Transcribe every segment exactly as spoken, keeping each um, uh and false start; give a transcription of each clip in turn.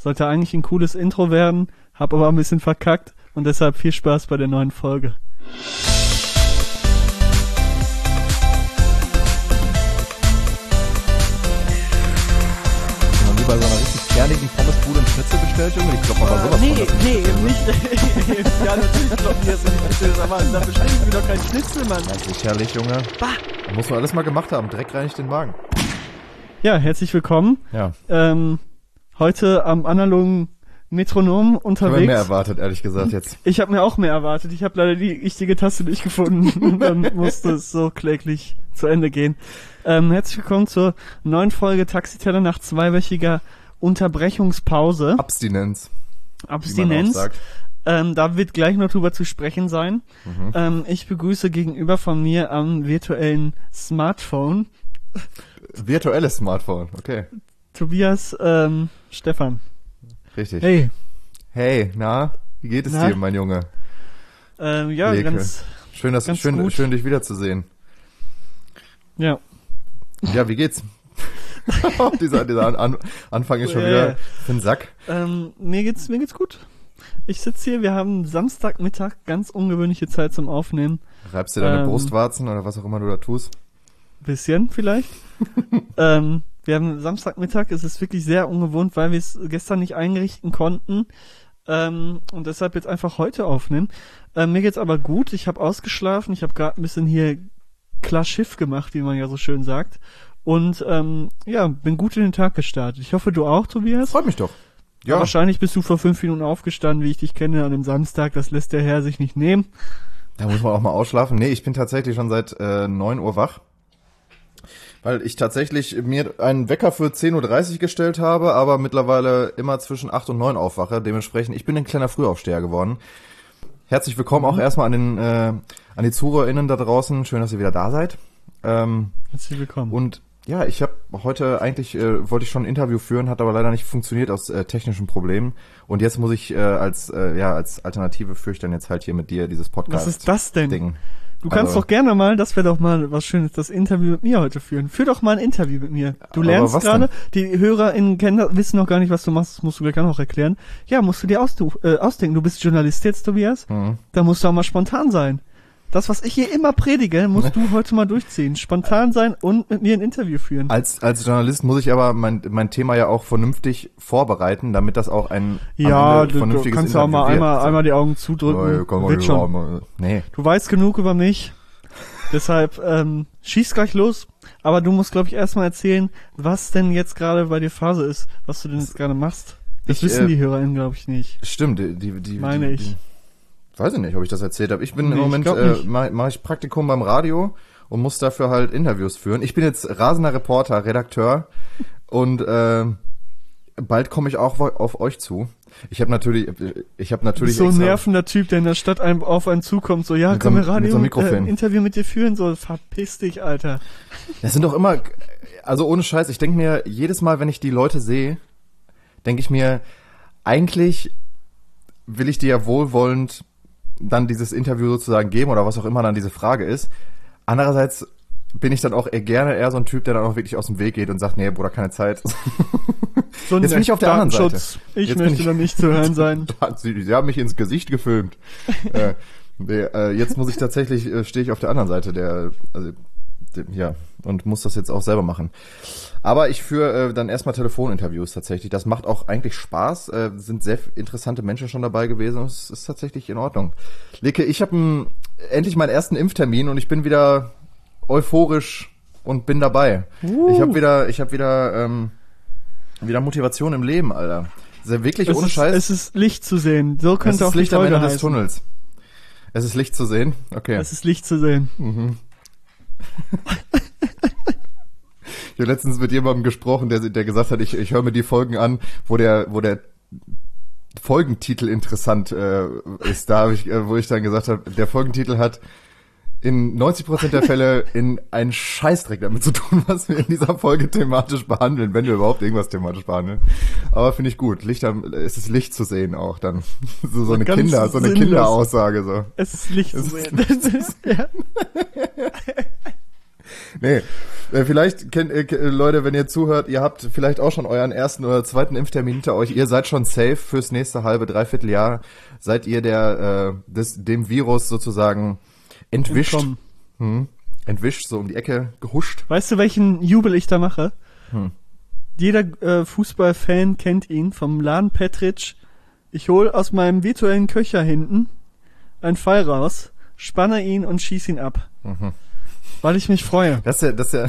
Sollte eigentlich ein cooles Intro werden, hab aber ein bisschen verkackt und deshalb viel Spaß bei der neuen Folge. Bei so einer richtig kernigen Pommesbude und Schnitzel bestellt, Junge? Die kloppen aber sowas nee, von. Nee, nee, nicht. Ja, natürlich kloppen die jetzt in die Schnitzel, aber da bestelle ich mir doch keinen Schnitzel, Mann. Ja, sicherlich, Junge. Bah. Muss man alles mal gemacht haben. Dreck reinigt den Magen. Ja, herzlich willkommen. Ja. Ähm, heute am analogen Metronom unterwegs. Ich habe mehr erwartet, ehrlich gesagt, jetzt. Ich habe mir auch mehr erwartet. Ich habe leider die richtige Taste nicht gefunden. Und dann musste es so kläglich zu Ende gehen. Ähm, herzlich willkommen zur neuen Folge Taxiteller nach zweiwöchiger Unterbrechungspause. Abstinenz. Abstinenz. Ähm, da wird gleich noch drüber zu sprechen sein. Mhm. Ähm, ich begrüße gegenüber von mir am virtuellen Smartphone. Virtuelles Smartphone, okay. Tobias ähm, Stefan. Richtig. Hey. Hey, na, wie geht es na? dir, mein Junge? Ähm, ja, Leke. ganz Schön, dass, ganz schön, gut. schön, dich wiederzusehen. Ja. Ja, wie geht's? dieser dieser An- An- Anfang ist schon yeah. wieder für den Sack. Ähm, mir geht's mir geht's gut. Ich sitze hier, wir haben Samstagmittag, ganz ungewöhnliche Zeit zum Aufnehmen. Reibst du deine ähm, Brustwarzen oder was auch immer du da tust? Bisschen vielleicht. ähm, wir haben Samstagmittag, es ist wirklich sehr ungewohnt, weil wir es gestern nicht einrichten konnten. Ähm, und deshalb jetzt einfach heute aufnehmen. Ähm, mir geht's aber gut, ich habe ausgeschlafen, ich habe gerade ein bisschen hier klar Schiff gemacht, wie man ja so schön sagt. Und ähm, ja, bin gut in den Tag gestartet. Ich hoffe, du auch, Tobias. Freut mich doch. Ja. Aber wahrscheinlich bist du vor fünf Minuten aufgestanden, wie ich dich kenne, an einem Samstag. Das lässt der Herr sich nicht nehmen. Da muss man auch mal ausschlafen. Nee, ich bin tatsächlich schon seit äh, neun Uhr wach. Weil ich tatsächlich mir einen Wecker für zehn Uhr dreißig gestellt habe, aber mittlerweile immer zwischen acht und neun aufwache. Dementsprechend, ich bin ein kleiner Frühaufsteher geworden. Herzlich willkommen mhm. auch erstmal an den äh, an die ZuhörerInnen da draußen. Schön, dass ihr wieder da seid. Ähm, Herzlich willkommen. Und ja, ich habe heute eigentlich, äh, wollte ich schon ein Interview führen, hat aber leider nicht funktioniert aus äh, technischen Problemen. Und jetzt muss ich äh, als äh, ja als Alternative führe ich dann jetzt halt hier mit dir dieses Podcast. Was ist das denn? Ding. Du kannst also, doch gerne mal, das wäre doch mal was Schönes, das Interview mit mir heute führen. Führ doch mal ein Interview mit mir. Du lernst gerade, die HörerInnen kennen, wissen noch gar nicht, was du machst, das musst du gleich auch noch erklären. Ja, musst du dir ausdu- äh, ausdenken. Du bist Journalist jetzt, Tobias. Mhm. Da musst du auch mal spontan sein. Das, was ich hier immer predige, musst du heute mal durchziehen. Spontan sein und mit mir ein Interview führen. Als als Journalist muss ich aber mein mein Thema ja auch vernünftig vorbereiten, damit das auch ein ja, du, vernünftiges du kannst Interview auch mal einmal so. einmal die Augen zudrücken. Ja, Wird schon. Mal, nee. Du weißt genug über mich. Deshalb ähm, schieß gleich los. Aber du musst, glaube ich, erstmal erzählen, was denn jetzt gerade bei dir Phase ist, was du denn jetzt gerade machst. Das ich, wissen äh, die HörerInnen, glaube ich, nicht. Stimmt, die die die meine die, ich. Die, weiß ich nicht, ob ich das erzählt habe. Ich bin nee, im Moment, äh, mache mach ich Praktikum beim Radio und muss dafür halt Interviews führen. Ich bin jetzt rasender Reporter, Redakteur und äh, bald komme ich auch auf euch zu. Ich habe natürlich, ich habe natürlich so ein nervender Typ, der in der Stadt einem auf einen zukommt, so ja, komm, so, Radio, so äh, ein Interview mit dir führen, so verpiss dich, Alter. Das sind doch immer, also ohne Scheiß, ich denke mir jedes Mal, wenn ich die Leute sehe, denke ich mir, eigentlich will ich dir ja wohlwollend dann dieses Interview sozusagen geben oder was auch immer dann diese Frage ist. Andererseits bin ich dann auch eher gerne eher so ein Typ, der dann auch wirklich aus dem Weg geht und sagt, nee, Bruder, keine Zeit. So jetzt bin ich auf der anderen Seite. Ich jetzt möchte ich, dann nicht zu hören sein. Sie, Sie haben mich ins Gesicht gefilmt. äh, nee, äh, jetzt muss ich tatsächlich, äh, stehe ich auf der anderen Seite der, also, der, ja, und muss das jetzt auch selber machen. Aber ich führe äh, dann erstmal Telefoninterviews tatsächlich. Das macht auch eigentlich Spaß. Äh, sind sehr interessante Menschen schon dabei gewesen. Es ist tatsächlich in Ordnung. Leke, ich habe endlich meinen ersten Impftermin und ich bin wieder euphorisch und bin dabei. Uh. Ich habe wieder, ich habe wieder, ähm, wieder Motivation im Leben, Alter. Das ist ja wirklich es ohne ist, Scheiß. Es ist Licht zu sehen. So könnte auch die Licht Folge am Ende heißen. des Tunnels. Es ist Licht zu sehen. Okay. Es ist Licht zu sehen. Mhm. Ich habe letztens mit jemandem gesprochen, der, der gesagt hat, ich, ich höre mir die Folgen an, wo der, wo der Folgentitel interessant äh, ist. Da habe ich, äh, wo ich dann gesagt habe, der Folgentitel hat in neunzig Prozent der Fälle in einen Scheißdreck damit zu tun, was wir in dieser Folge thematisch behandeln, wenn wir überhaupt irgendwas thematisch behandeln. Aber finde ich gut. Licht am, es ist Licht zu sehen auch dann. So, so eine Kinder, so eine sinnlos. Kinderaussage so. Es ist Licht zu sehen. Das ist, ja. Nee. Äh, vielleicht kennt äh, Leute, wenn ihr zuhört, ihr habt vielleicht auch schon euren ersten oder zweiten Impftermin hinter euch. Ihr seid schon safe fürs nächste halbe, dreiviertel Jahr. Seid ihr der äh, des, dem Virus sozusagen entwischt. Hm, entwischt, so um die Ecke gehuscht. Weißt du, welchen Jubel ich da mache? Hm. Jeder äh, Fußballfan kennt ihn vom Laden Petric. Ich hol aus meinem virtuellen Köcher hinten einen Pfeil raus, spanne ihn und schieß ihn ab. Mhm. Weil ich mich freue. Das ist ja, das ist ja,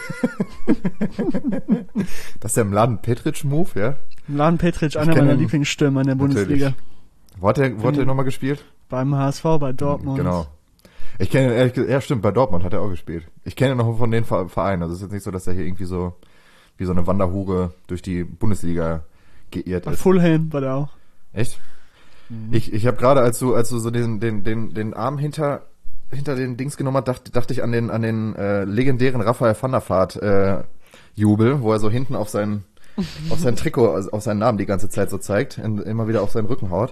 das ist ja im Laden Petric-Move, ja? Im Laden Petric, einer meiner ihn, Lieblingsstürmer in der Bundesliga. Wo hat er, wo hat er nochmal gespielt? Beim H S V, bei Dortmund. Genau. Ich kenne, ehrlich gesagt, ja stimmt, bei Dortmund hat er auch gespielt. Ich kenne ihn noch von den Vereinen. Also es ist jetzt nicht so, dass er hier irgendwie so, wie so eine Wanderhure durch die Bundesliga geirrt bei ist. Fulham war der auch. Echt? Mhm. Ich, ich habe gerade, als du, als du so den, den, den, den Arm hinter, hinter den Dings genommen hast, dachte, dachte ich an den, an den äh, legendären Raphael van der Vaart äh, Jubel, wo er so hinten auf sein, auf sein Trikot, also auf seinen Namen die ganze Zeit so zeigt, und immer wieder auf seinen Rücken haut.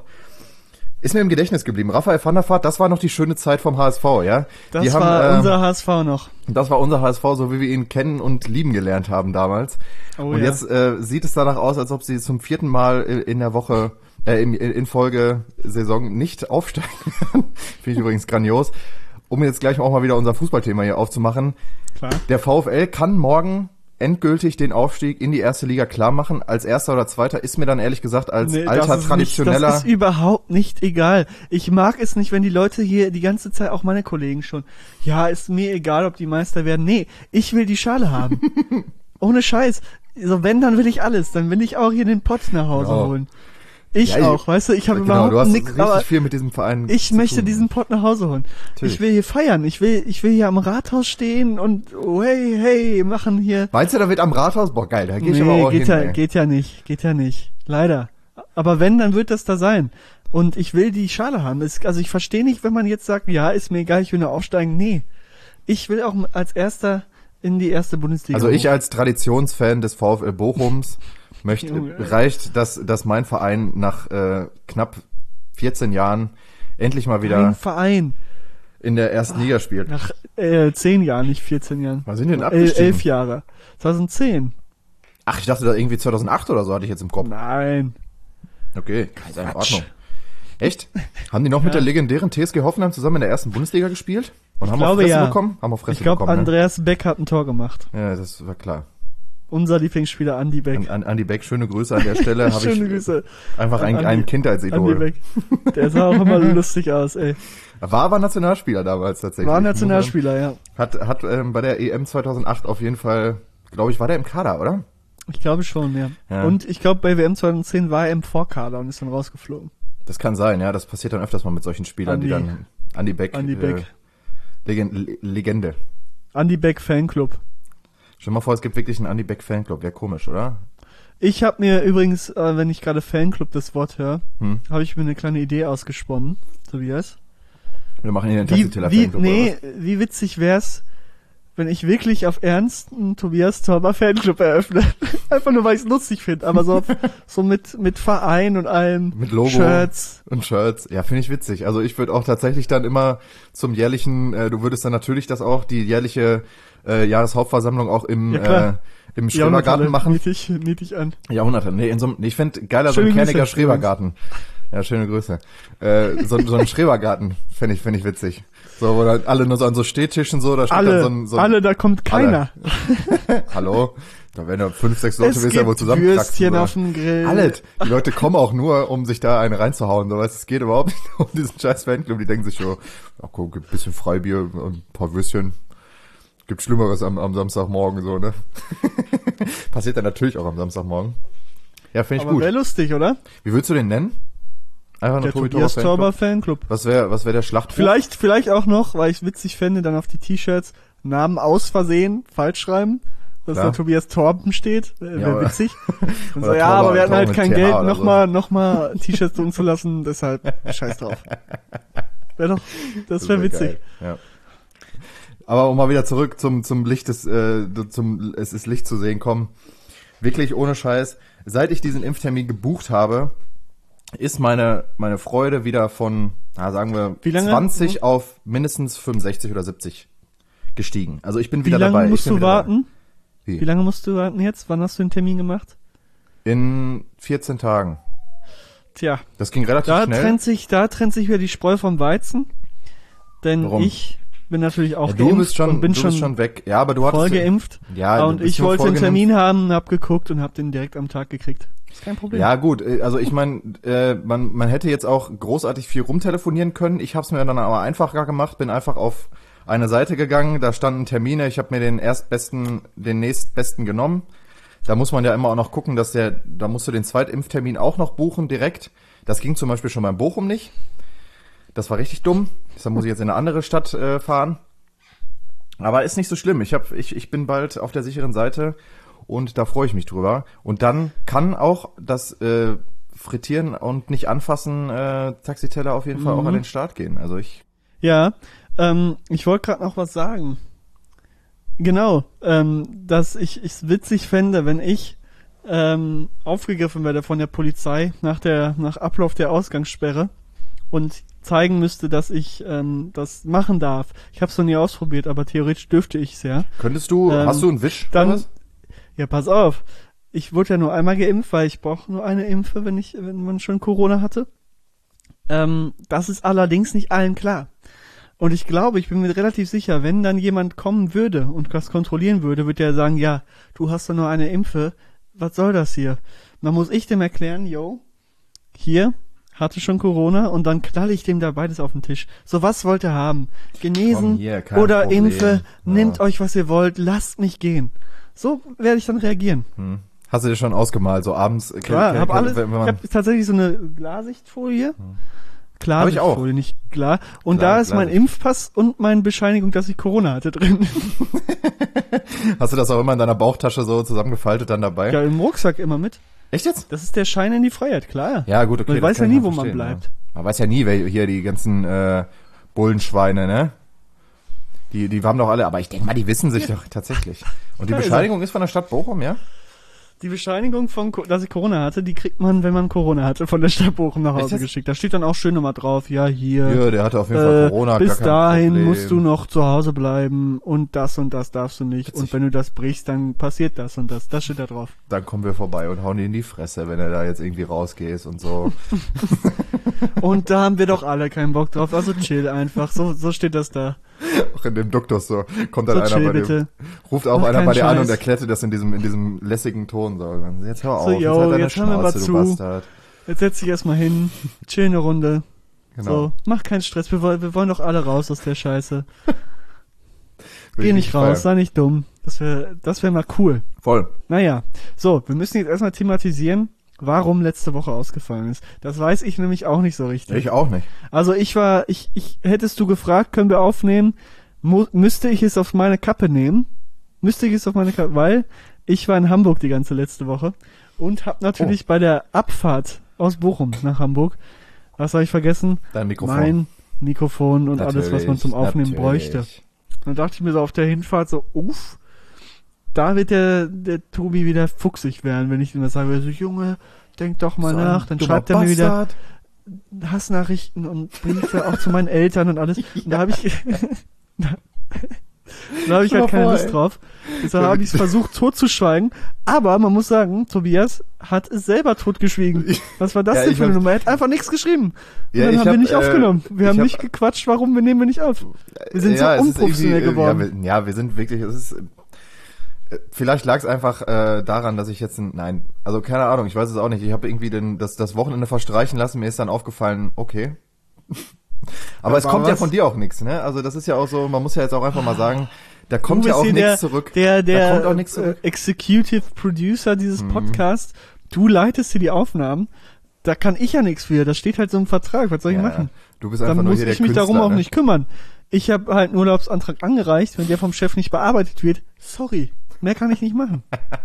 Ist mir im Gedächtnis geblieben. Raphael van der Vaart, das war noch die schöne Zeit vom H S V, ja? Das die war haben, äh, unser H S V noch. Das war unser H S V, so wie wir ihn kennen und lieben gelernt haben damals. Oh, und ja. Jetzt äh, sieht es danach aus, als ob sie zum vierten Mal in der Woche, äh, in, in Folge Saison nicht aufsteigen werden. Finde ich übrigens grandios. Um jetzt gleich auch mal wieder unser Fußballthema hier aufzumachen. Klar. Der VfL kann morgen endgültig den Aufstieg in die erste Liga klar machen. Als erster oder zweiter ist mir dann ehrlich gesagt als nee, alter das traditioneller... Nicht, das ist überhaupt nicht egal. Ich mag es nicht, wenn die Leute hier die ganze Zeit, auch meine Kollegen schon, ja, ist mir egal, ob die Meister werden. Nee, ich will die Schale haben. Ohne Scheiß. So, wenn, dann will ich alles. Dann will ich auch hier den Pott nach Hause genau. holen. Ich ja, auch, weißt du, ich habe genau, überhaupt nichts, aber viel mit diesem Verein ich möchte tun. diesen Pott nach Hause holen. Natürlich. Ich will hier feiern, ich will ich will hier am Rathaus stehen und oh, hey, hey, machen hier. Meinst du, da wird am Rathaus? Boah, geil, da geh ich nee, aber auch geht hin. Ja, geht ja nicht, geht ja nicht, leider. Aber wenn, dann wird das da sein. Und ich will die Schale haben. Es, also ich verstehe nicht, wenn man jetzt sagt, ja, ist mir egal, ich will nur aufsteigen. Nee, ich will auch als Erster in die erste Bundesliga. Also ich als Traditionsfan des VfL Bochums möchte, reicht, dass, dass mein Verein nach äh, knapp vierzehn Jahren endlich mal wieder mein Verein in der ersten Ach, Liga spielt. Nach äh, zehn Jahren, nicht vierzehn Jahren. Wann sind die denn abgestiegen? El, elf Jahre. zweitausendzehn. Ach, ich dachte da irgendwie zweitausendacht oder so hatte ich jetzt im Kopf. Nein. Okay, ist in Ordnung. Echt? Haben die noch ja. mit der legendären T S G Hoffenheim zusammen in der ersten Bundesliga gespielt? Und ich haben glaube, auf Fresse ja. bekommen? Haben auf Fresse ich glaube, bekommen, Andreas ne? Beck hat ein Tor gemacht. Ja, das war klar. Unser Lieblingsspieler Andi Beck. An, an, Andi Beck, schöne Grüße an der Stelle. Hab schöne ich Grüße. Einfach ein, Andi, ein Kindheitsidol. Andi Beck. Der sah auch immer lustig aus, ey. War aber Nationalspieler damals tatsächlich. War Nationalspieler, ja. Hat, hat ähm, bei der E M zweitausendacht auf jeden Fall, glaube ich, war der im Kader, oder? Ich glaube schon, ja. ja. Und ich glaube, bei W M zweitausendzehn war er im Vorkader und ist dann rausgeflogen. Das kann sein, ja. Das passiert dann öfters mal mit solchen Spielern, Andi, die dann... Andi Beck. Andi Beck. Äh, Legend, Legende. Andi Beck Fanclub. Stell dir mal vor, es gibt wirklich einen Andi Beck Fanclub. Wäre komisch, oder? Ich habe mir übrigens, äh, wenn ich gerade Fanclub das Wort höre, hm. habe ich mir eine kleine Idee ausgesponnen, Tobias. Wir machen hier einen Taxiteller Fanclub, nee, oder was? Wie witzig wär's, wenn ich wirklich auf Ernst einen Tobias Torber Fanclub eröffne. Einfach nur, weil ich es lustig finde, aber so, so mit mit Verein und allem. Mit Logo Shirts. Und Shirts. Ja, finde ich witzig. Also ich würde auch tatsächlich dann immer zum jährlichen, äh, du würdest dann natürlich das auch, die jährliche äh, Jahreshauptversammlung auch im ja, äh, im Schrebergarten machen. Niedlich, niedlich an. Jahrhunderte. Nee, in so einem, nee, ich fände geiler so ein kerniger Schrebergarten. Ja, schöne Grüße. Äh, so, so ein Schrebergarten fände ich, fände ich witzig. So, wo dann alle nur so an so Stehtischen so, da steht alle, dann so ein, so ein... Alle, da kommt keiner. Hallo? Da werden ja fünf, sechs Leute, willst ja wohl zusammenkraxen. Würstchen auf dem Grill. Alles. Die Leute kommen auch nur, um sich da eine reinzuhauen. So, weißt, es geht überhaupt nicht um diesen scheiß Fanclub. Die denken sich so, ach guck, gibt ein bisschen Freibier und ein paar Würstchen. Gibt Schlimmeres am, am Samstagmorgen, so, ne? Passiert dann natürlich auch am Samstagmorgen. Ja, finde ich Aber gut. wäre lustig, oder? Wie würdest du den nennen? Einfach der Tobias Torber Fanclub. Was wäre, was wäre der Schlachthof? Vielleicht, vielleicht auch noch, weil ich witzig fände, dann auf die T-Shirts Namen aus Versehen falsch schreiben, dass da Tobias Torben steht. Wäre ja, witzig. Und so, ja, aber wir hatten halt kein Geld, nochmal, so. nochmal T-Shirts drucken zu lassen, deshalb scheiß drauf. Wäre doch, das wäre wär witzig. Ja. Aber um mal wieder zurück zum, zum Licht des, äh, zum, es ist Licht zu sehen kommen. Wirklich ohne Scheiß. Seit ich diesen Impftermin gebucht habe, ist meine meine Freude wieder von, na, sagen wir, zwanzig auf mindestens fünfundsechzig oder siebzig gestiegen. Also ich bin Wie wieder lange dabei. Ich musst bin du wieder warten? Wie? Wie lange musst du warten jetzt? Wann hast du den Termin gemacht? In vierzehn Tagen. Tja, Das ging relativ da schnell. trennt sich, da trennt sich wieder die Spreu vom Weizen. Denn Warum? ich bin natürlich auch Ja, du geimpft bist schon, und bin du schon, bist schon weg. Ja, aber du hattest voll geimpft. Ja, du und bist ich nur wollte einen vollgeimpft. Termin haben, hab geguckt und hab den direkt am Tag gekriegt. Ist kein Problem. Ja, gut, äh, also ich meine, äh, man, man hätte jetzt auch großartig viel rumtelefonieren können. Ich habe es mir dann aber einfacher gemacht, bin einfach auf eine Seite gegangen, da standen Termine, ich habe mir den erstbesten, den nächstbesten genommen. Da muss man ja immer auch noch gucken, dass der, da musst du den Zweitimpftermin auch noch buchen direkt. Das ging zum Beispiel schon beim Bochum nicht. Das war richtig dumm. Deshalb muss ich jetzt in eine andere Stadt äh, fahren. Aber ist nicht so schlimm. Ich hab, ich, ich bin bald auf der sicheren Seite und da freue ich mich drüber. Und dann kann auch das äh, Frittieren und nicht anfassen äh, Taxiteller auf jeden Fall Mhm. auch an den Start gehen. Also ich Ja, ähm, ich wollte gerade noch was sagen. Genau, ähm, dass ich es witzig fände, wenn ich ähm, aufgegriffen werde von der Polizei nach der nach Ablauf der Ausgangssperre und zeigen müsste, dass ich ähm, das machen darf. Ich habe es noch nie ausprobiert, aber theoretisch dürfte ich es ja. könntest du, Ähm, hast du einen Wisch? Dann, oder was? ja, pass auf. Ich wurde ja nur einmal geimpft, weil ich brauche nur eine Impfe, wenn ich, wenn man schon Corona hatte. Ähm, das ist allerdings nicht allen klar. Und ich glaube, ich bin mir relativ sicher, wenn dann jemand kommen würde und das kontrollieren würde, würde er sagen, ja, du hast doch nur eine Impfe, was soll das hier? Dann muss ich dem erklären, yo, hier, hatte schon Corona und dann knall ich dem da beides auf den Tisch. So, was wollt ihr haben? Genesen Komm hier, kein oder Problem. Impfe, Ja. nehmt euch, was ihr wollt, lasst mich gehen. So werde ich dann reagieren. Hm. Hast du dir schon ausgemalt, so abends? äh, Klar, ke- hab ke- alles, wenn man- ich habe tatsächlich so eine Klarsichtfolie. Hab ich auch. Klarsichtfolie, nicht klar. Und Klar, da ist mein Klarsicht. Impfpass und meine Bescheinigung, dass ich Corona hatte drin. Hast du das auch immer in deiner Bauchtasche so zusammengefaltet dann dabei? Ja, im Rucksack immer mit. Echt jetzt? Das ist der Schein in die Freiheit, klar. Ja, gut, okay. Man das weiß kann ja ich nie, mal wo man verstehen, bleibt. Ja. Man weiß ja nie, wer hier die ganzen äh, Bullenschweine, ne? Die, die haben doch alle, aber ich denke mal, die wissen sich doch tatsächlich. Und die Da ist er. Bescheinigung ist von der Stadt Bochum, ja? Die Bescheinigung, von, Co- dass ich Corona hatte, die kriegt man, wenn man Corona hatte, von der Stadt Bochum nach Echt Hause jetzt? geschickt. Da steht dann auch schön nochmal drauf, ja, hier. Ja, der hatte auf jeden Fall Äh, Corona. bis gar kein dahin Problem. musst du noch zu Hause bleiben und das und das darfst du nicht. Witzig. Und wenn du das brichst, dann passiert das und das. Das steht da drauf. Dann kommen wir vorbei und hauen dir in die Fresse, wenn er da jetzt irgendwie rausgehst und so. Und da haben wir doch alle keinen Bock drauf. Also chill einfach. So, so steht das da. Auch in dem Duktus so. Kommt dann So einer chill bei dir. bitte. Ruft auch Mach einer keinen bei dir an Scheiß. und erklärt dir das in diesem, in diesem lässigen Ton. So. Jetzt hör auf, So, jetzt, yo, halt deine jetzt hör mir mal Schnauze, zu. du Bastard. Jetzt setz dich erstmal hin. Chill eine Runde. Genau. So, mach keinen Stress. Wir wollen, wir wollen doch alle raus aus der Scheiße. Will Geh ich nicht raus, feiern. sei nicht dumm. Das wäre, das wäre mal cool. Voll. Naja, so, wir müssen jetzt erstmal thematisieren, warum letzte Woche ausgefallen ist. Das weiß ich nämlich auch nicht so richtig. Ich auch nicht. Also ich war, ich, ich, hättest du gefragt, können wir aufnehmen, mu müsste ich es auf meine Kappe nehmen? Müsste ich es auf meine Kappe, weil ich war in Hamburg die ganze letzte Woche und habe natürlich Oh. bei der Abfahrt aus Bochum nach Hamburg, was habe ich vergessen? Dein Mikrofon. Mein Mikrofon und alles, was man zum Natürlich, Aufnehmen natürlich. bräuchte. Dann dachte ich mir so auf der Hinfahrt so, uff, da wird der, der Tobi wieder fuchsig werden, wenn ich ihm das sage. So, Junge, denk doch mal So ein nach. Dann dummer schreibt er mir wieder Bastard. Hassnachrichten und Briefe auch zu meinen Eltern und alles. Und da habe ich, da, da habe ich Stell halt mal keine vor, Lust ey. drauf. Deshalb habe ich es versucht totzuschweigen. Aber man muss sagen, Tobias hat es selber totgeschwiegen. Was war das Ja, denn ich für eine hab- Nummer? Er hat einfach nichts geschrieben. Und Ja, dann ich haben wir hab, nicht äh, aufgenommen. Wir ich haben hab- nicht gequatscht, warum wir nehmen wir nicht auf. Wir sind Ja, so es ist unprofessionell irgendwie, äh, geworden. Ja wir, ja, wir sind wirklich, es ist, äh, vielleicht lag es einfach äh, daran, dass ich jetzt, ein, nein, also keine Ahnung, ich weiß es auch nicht. Ich habe irgendwie den, das, das Wochenende verstreichen lassen, mir ist dann aufgefallen, okay. Aber Da es war kommt ja was. von dir auch nichts, ne? Also das ist ja auch so, man muss ja jetzt auch einfach mal sagen, da kommt Du ja bist auch hier nichts der, zurück. Der, der da kommt auch nichts äh, zurück. Executive Producer dieses Mhm. Podcasts. Du leitest hier die Aufnahmen. Da kann ich ja nichts für. Das steht halt so im Vertrag. Was soll ich Ja, machen? du bist einfach Dann nur muss hier der ich mich Künstler, darum auch ne? nicht kümmern. Ich habe halt einen Urlaubsantrag angereicht. Wenn der vom Chef nicht bearbeitet wird, sorry. Mehr kann ich nicht machen.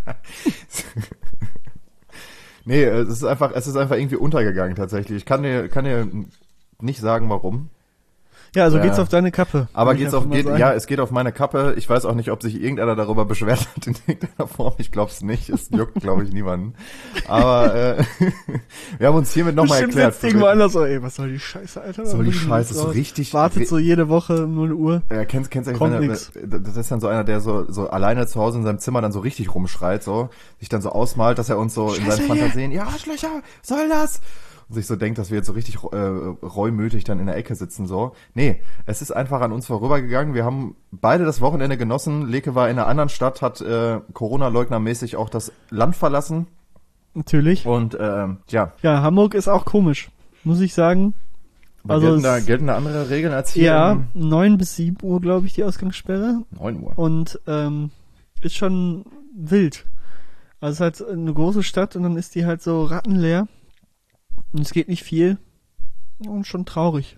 Nee, es ist einfach, es ist einfach irgendwie untergegangen tatsächlich. Ich kann dir, kann dir nicht sagen, warum. Ja, also Ja. geht's auf deine Kappe. Aber Kann ich geht's einfach auf, mal geht, sagen. ja, es geht auf meine Kappe. Ich weiß auch nicht, ob sich irgendeiner darüber beschwert hat in irgendeiner Form. Ich glaube es nicht. Es juckt, glaube ich, niemanden. Aber äh, wir haben uns hiermit nochmal Bestimmt erklärt. sitzt irgendwo anders so, ey, was soll die Scheiße, Alter? Soll die Da Scheiße, muss so raus. richtig- Wartet so jede Woche um null Uhr. Ja, kennst, kennst du Kommt eigentlich, nix. wenn, das ist dann so einer, der so, so alleine zu Hause in seinem Zimmer dann so richtig rumschreit, so, sich dann so ausmalt, dass er uns so in seinen Fantasien, ja, Arschlöcher, soll das? Und sich so denkt, dass wir jetzt so richtig äh, reumütig dann in der Ecke sitzen, so. Nee, es ist einfach an uns vorübergegangen. Wir haben beide das Wochenende genossen. Leke war in einer anderen Stadt, hat äh, Corona-leugnermäßig auch das Land verlassen. Natürlich. Und ähm, ja, Ja, Hamburg ist auch komisch, muss ich sagen. Also gelten, da, es- gelten da andere Regeln als hier? Ja, um neun bis sieben Uhr, glaube ich, die Ausgangssperre. neun Uhr. Und ähm, ist schon wild. Also es ist halt eine große Stadt und dann ist die halt so rattenleer. Und es geht nicht viel. Und schon traurig.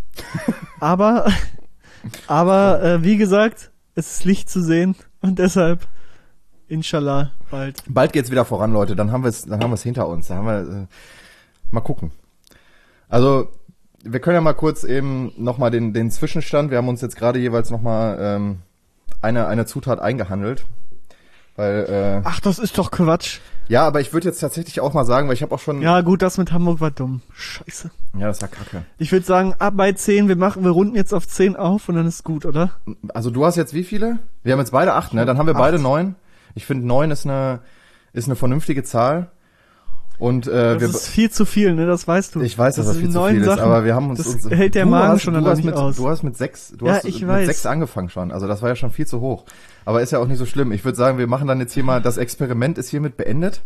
aber, aber äh, wie gesagt, es ist Licht zu sehen und deshalb inshallah bald. Bald geht's wieder voran, Leute. Dann haben wir es, dann haben wir es hinter uns. Dann haben wir äh, mal gucken. Also wir können ja mal kurz eben nochmal den den Zwischenstand. Wir haben uns jetzt gerade jeweils nochmal ähm, eine eine Zutat eingehandelt, weil äh, Ach, das ist doch Quatsch. ja, aber ich würde jetzt tatsächlich auch mal sagen, weil ich habe auch schon Ja gut, das mit Hamburg war dumm. Scheiße. ja, das war Kacke. Ich würde sagen, ab bei zehn, wir machen, wir runden jetzt auf zehn auf und dann ist gut, oder? Also du hast jetzt wie viele? Wir haben jetzt beide acht, ne? Dann haben wir Acht. beide neun. Ich finde neun ist eine ist eine vernünftige Zahl. Und äh, Das wir ist viel zu viel, ne? Das weißt du. Ich weiß, dass das, sind viel zu neun viel ist, Sachen. aber wir haben uns... Das uns hält der du Magen hast, schon du noch hast nicht mit, aus. Du hast mit sechs, du Ja, hast ich mit weiß. sechs angefangen schon, also das war ja schon viel zu hoch. Aber ist ja auch nicht so schlimm. Ich würde sagen, wir machen dann jetzt hier mal, das Experiment ist hiermit beendet.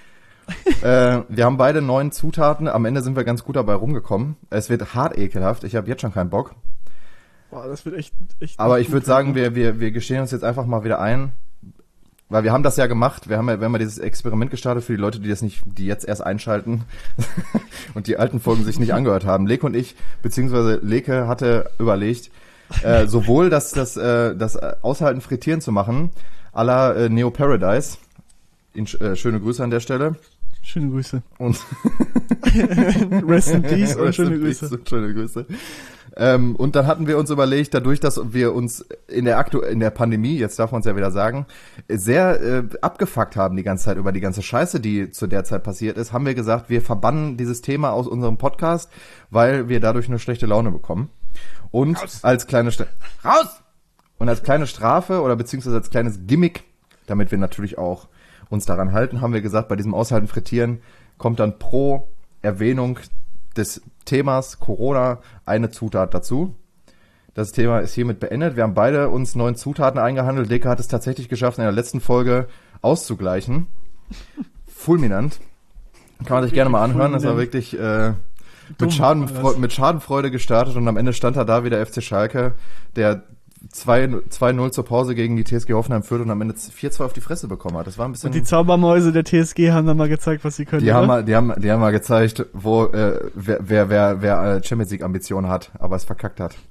äh, wir haben beide neun Zutaten, am Ende sind wir ganz gut dabei rumgekommen. Es wird hart ekelhaft, ich habe jetzt schon keinen Bock. Boah, das wird echt, echt Aber nicht ich würde gut sagen, werden. wir, wir, wir gestehen uns jetzt einfach mal wieder ein, weil wir haben das ja gemacht, wir haben ja, wir haben ja dieses Experiment gestartet für die Leute, die das nicht, die jetzt erst einschalten und die alten Folgen sich nicht angehört haben. Leke und ich, beziehungsweise Leke hatte überlegt, äh, sowohl das, das, äh, das Aushalten Frittieren zu machen, à la äh, Neo Paradise, in, äh, schöne Grüße an der Stelle. Schöne Grüße. Und Rest in Peace und Rest schöne in peace Grüße. und schöne Grüße. Ähm, und dann hatten wir uns überlegt, dadurch, dass wir uns in der Aktu in der Pandemie, jetzt darf man es ja wieder sagen, sehr äh, abgefuckt haben die ganze Zeit über die ganze Scheiße, die zu der Zeit passiert ist, haben wir gesagt, wir verbannen dieses Thema aus unserem Podcast, weil wir dadurch eine schlechte Laune bekommen. Und Raus. als kleine St raus und als kleine Strafe oder beziehungsweise als kleines Gimmick, damit wir natürlich auch uns daran halten, haben wir gesagt, bei diesem Aushalten Frittieren kommt dann pro Erwähnung des Themas Corona eine Zutat dazu. Das Thema ist hiermit beendet. Wir haben beide uns neun Zutaten eingehandelt. Leke hat es tatsächlich geschafft, in der letzten Folge auszugleichen. Fulminant. Kann man sich gerne mal anhören. Das war wirklich äh, Dumm, mit, Schadenfreude, alles. mit Schadenfreude gestartet und am Ende stand da da wieder F C Schalke, der zwei null zur Pause gegen die T S G Hoffenheim führt und am Ende vier zwei auf die Fresse bekommen hat. Das war ein bisschen... Und die Zaubermäuse der T S G haben dann mal gezeigt, was sie können. Die oder? haben, mal, die haben, die haben mal gezeigt, wo äh, wer, wer, wer, wer äh, Champions League Ambitionen hat, aber es verkackt hat.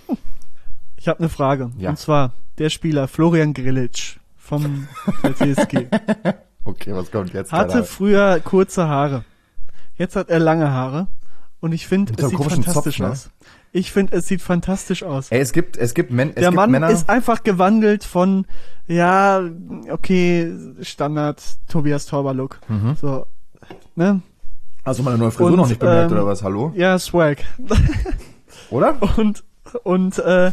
Ich habe eine Frage. Ja. Und zwar der Spieler Florian Grillitsch vom der T S G Okay, was kommt jetzt? hatte Keine früher kurze Haare. Jetzt hat er lange Haare. Und ich finde, Mit es so einem sieht komischen fantastisch Zopf, ne? aus. Ich finde, es sieht fantastisch aus. Ey, es gibt, es gibt, Men es Der gibt Mann Männer. ist einfach gewandelt von, ja, okay, Standard Tobias Tauber-Look. Mhm. So, ne? Hast du meine neue Frisur Und, noch nicht bemerkt ähm, oder was? Hallo? Ja, Swag. Oder? Und, und, äh,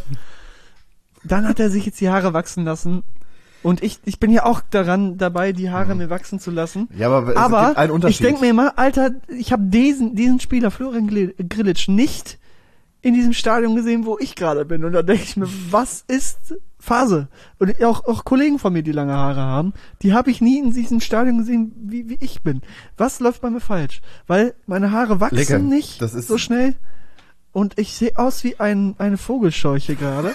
dann hat er sich jetzt die Haare wachsen lassen. Und ich, ich bin ja auch daran dabei, die Haare mir wachsen zu lassen. Ja, aber es Aber gibt einen ich Unterschied. denke mir immer, Alter, ich habe diesen, diesen Spieler, Florian Gli- Grillitsch, nicht in diesem Stadion gesehen, wo ich gerade bin. Und da denke ich mir, was ist Phase? Und auch, auch Kollegen von mir, die lange Haare haben, die habe ich nie in diesem Stadion gesehen, wie, wie ich bin. Was läuft bei mir falsch? Weil meine Haare wachsen Lecker. nicht Das ist- so schnell. Und ich sehe aus wie ein, eine Vogelscheuche gerade.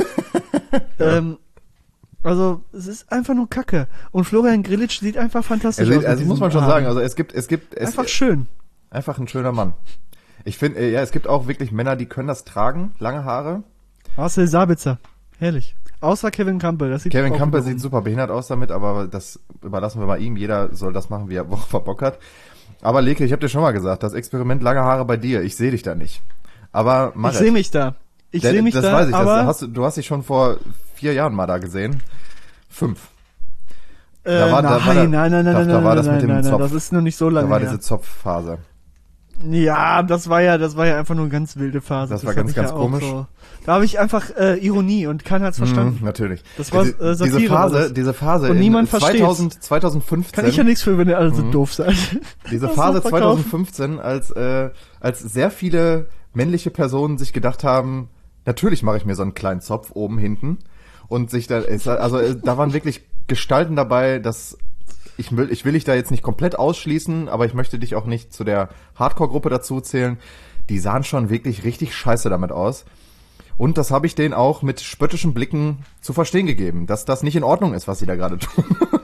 ähm, also, es ist einfach nur Kacke. Und Florian Grillitsch sieht einfach fantastisch Also, aus. mit also muss diesen man schon Haaren. sagen, also es gibt, es gibt, es Einfach schön. einfach ein schöner Mann. Ich finde, äh, ja, es gibt auch wirklich Männer, die können das tragen, lange Haare. Marcel Sabitzer. Herrlich. Außer Kevin Campbell. Das sieht Kevin auch Campbell wiederum- sieht super behindert aus damit, aber das überlassen wir mal ihm. Jeder soll das machen, wie er Woche Bock hat. Aber Leke, ich habe dir schon mal gesagt, das Experiment lange Haare bei dir, ich sehe dich da nicht. Aber mach Ich es. sehe mich da. Ich Der- sehe mich das da, weiß ich, aber... das hast du, du hast dich schon vor vier Jahren mal da gesehen. Fünf. Äh, Da war- nein, da war der- nein, nein, nein, da- nein, da war nein, das mit nein, dem nein, nein, Zopf. das ist noch nicht so Da lange war her. diese Zopfphase. Ja, das war ja, das war ja einfach nur eine ganz wilde Phase. Das war hab ganz, ich ganz ja auch komisch. So. Da habe ich einfach äh, Ironie und keiner hat's verstanden. Mhm, natürlich. Das war, Die- äh, Satire diese war Phase, das. diese Phase Und in niemand versteht's. zweitausend, zweitausendfünfzehn. Kann ich ja nichts für, wenn ihr alle so Mhm. doof seid. Diese Das Phase noch verkaufen. zweitausendfünfzehn, als äh, als sehr viele männliche Personen sich gedacht haben, natürlich mache ich mir so einen kleinen Zopf oben hinten und sich da ist also äh, da waren wirklich Gestalten dabei, dass ich will ich will dich da jetzt nicht komplett ausschließen, aber ich möchte dich auch nicht zu der Hardcore-Gruppe dazu zählen. Die sahen schon wirklich richtig scheiße damit aus. Und das habe ich denen auch mit spöttischen Blicken zu verstehen gegeben, dass das nicht in Ordnung ist, was sie da gerade tun.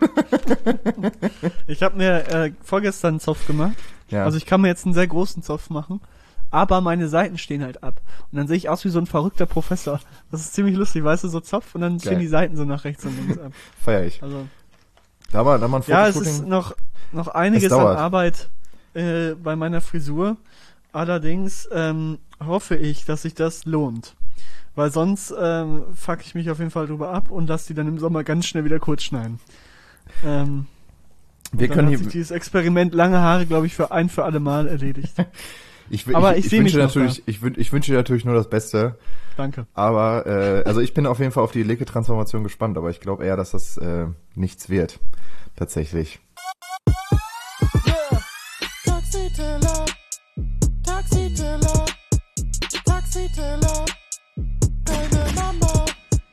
Ich habe mir äh, vorgestern einen Zopf gemacht. Ja. Also ich kann mir jetzt einen sehr großen Zopf machen, aber meine Seiten stehen halt ab. Und dann sehe ich aus wie so ein verrückter Professor. Das ist ziemlich lustig, weißt du, so Zopf und dann stehen Geil. die Seiten so nach rechts und links ab. Feier ich. Also Da war, da war ein ja, es Fotoshooting. ist noch noch einiges Es an dauert. Arbeit äh, bei meiner Frisur. Allerdings ähm, hoffe ich, dass sich das lohnt. Weil sonst ähm, fuck ich mich auf jeden Fall drüber ab und lass die dann im Sommer ganz schnell wieder kurz schneiden. Ähm, Wir dann können hat hier, sich dieses Experiment lange Haare, glaube ich, für ein für alle Mal erledigt. ich, will- aber ich, ich ich seh mich wünsche noch natürlich, ich, wün- ich wünsche dir natürlich nur das Beste. Danke. Aber, äh, also ich bin auf jeden Fall auf die Leke-Transformation gespannt, aber ich glaube eher, dass das äh, nichts wird. Tatsächlich. Yeah. Taxi-Teller, Taxi-Teller, Taxi-Teller, keine Mama.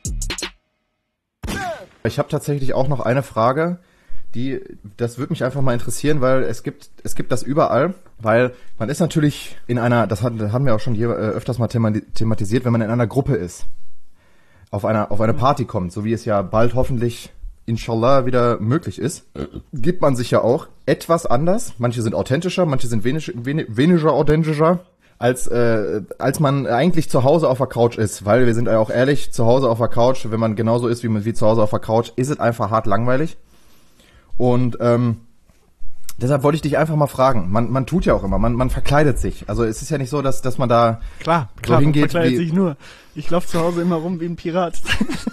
Ich habe tatsächlich auch noch eine Frage, die, das würde mich einfach mal interessieren, weil es gibt, es gibt das überall, weil man ist natürlich in einer, das hat, haben wir auch schon hier äh, öfters mal thema- thematisiert, wenn man in einer Gruppe ist, auf einer, auf eine Party kommt, so wie es ja bald hoffentlich, inshallah, wieder möglich ist, gibt man sich ja auch etwas anders. Manche sind authentischer, manche sind wenig, wenig, weniger authentischer. Als, äh, als man eigentlich zu Hause auf der Couch ist, weil wir sind ja auch ehrlich, zu Hause auf der Couch, wenn man genauso ist wie, man- wie zu Hause auf der Couch, ist es einfach hart langweilig. Und ähm, deshalb wollte ich dich einfach mal fragen. Man, man tut ja auch immer, man, man verkleidet sich. Also es ist ja nicht so, dass, dass man da Klar, so klar, man hingeht verkleidet wie- sich nur. Ich laufe zu Hause immer rum wie ein Pirat.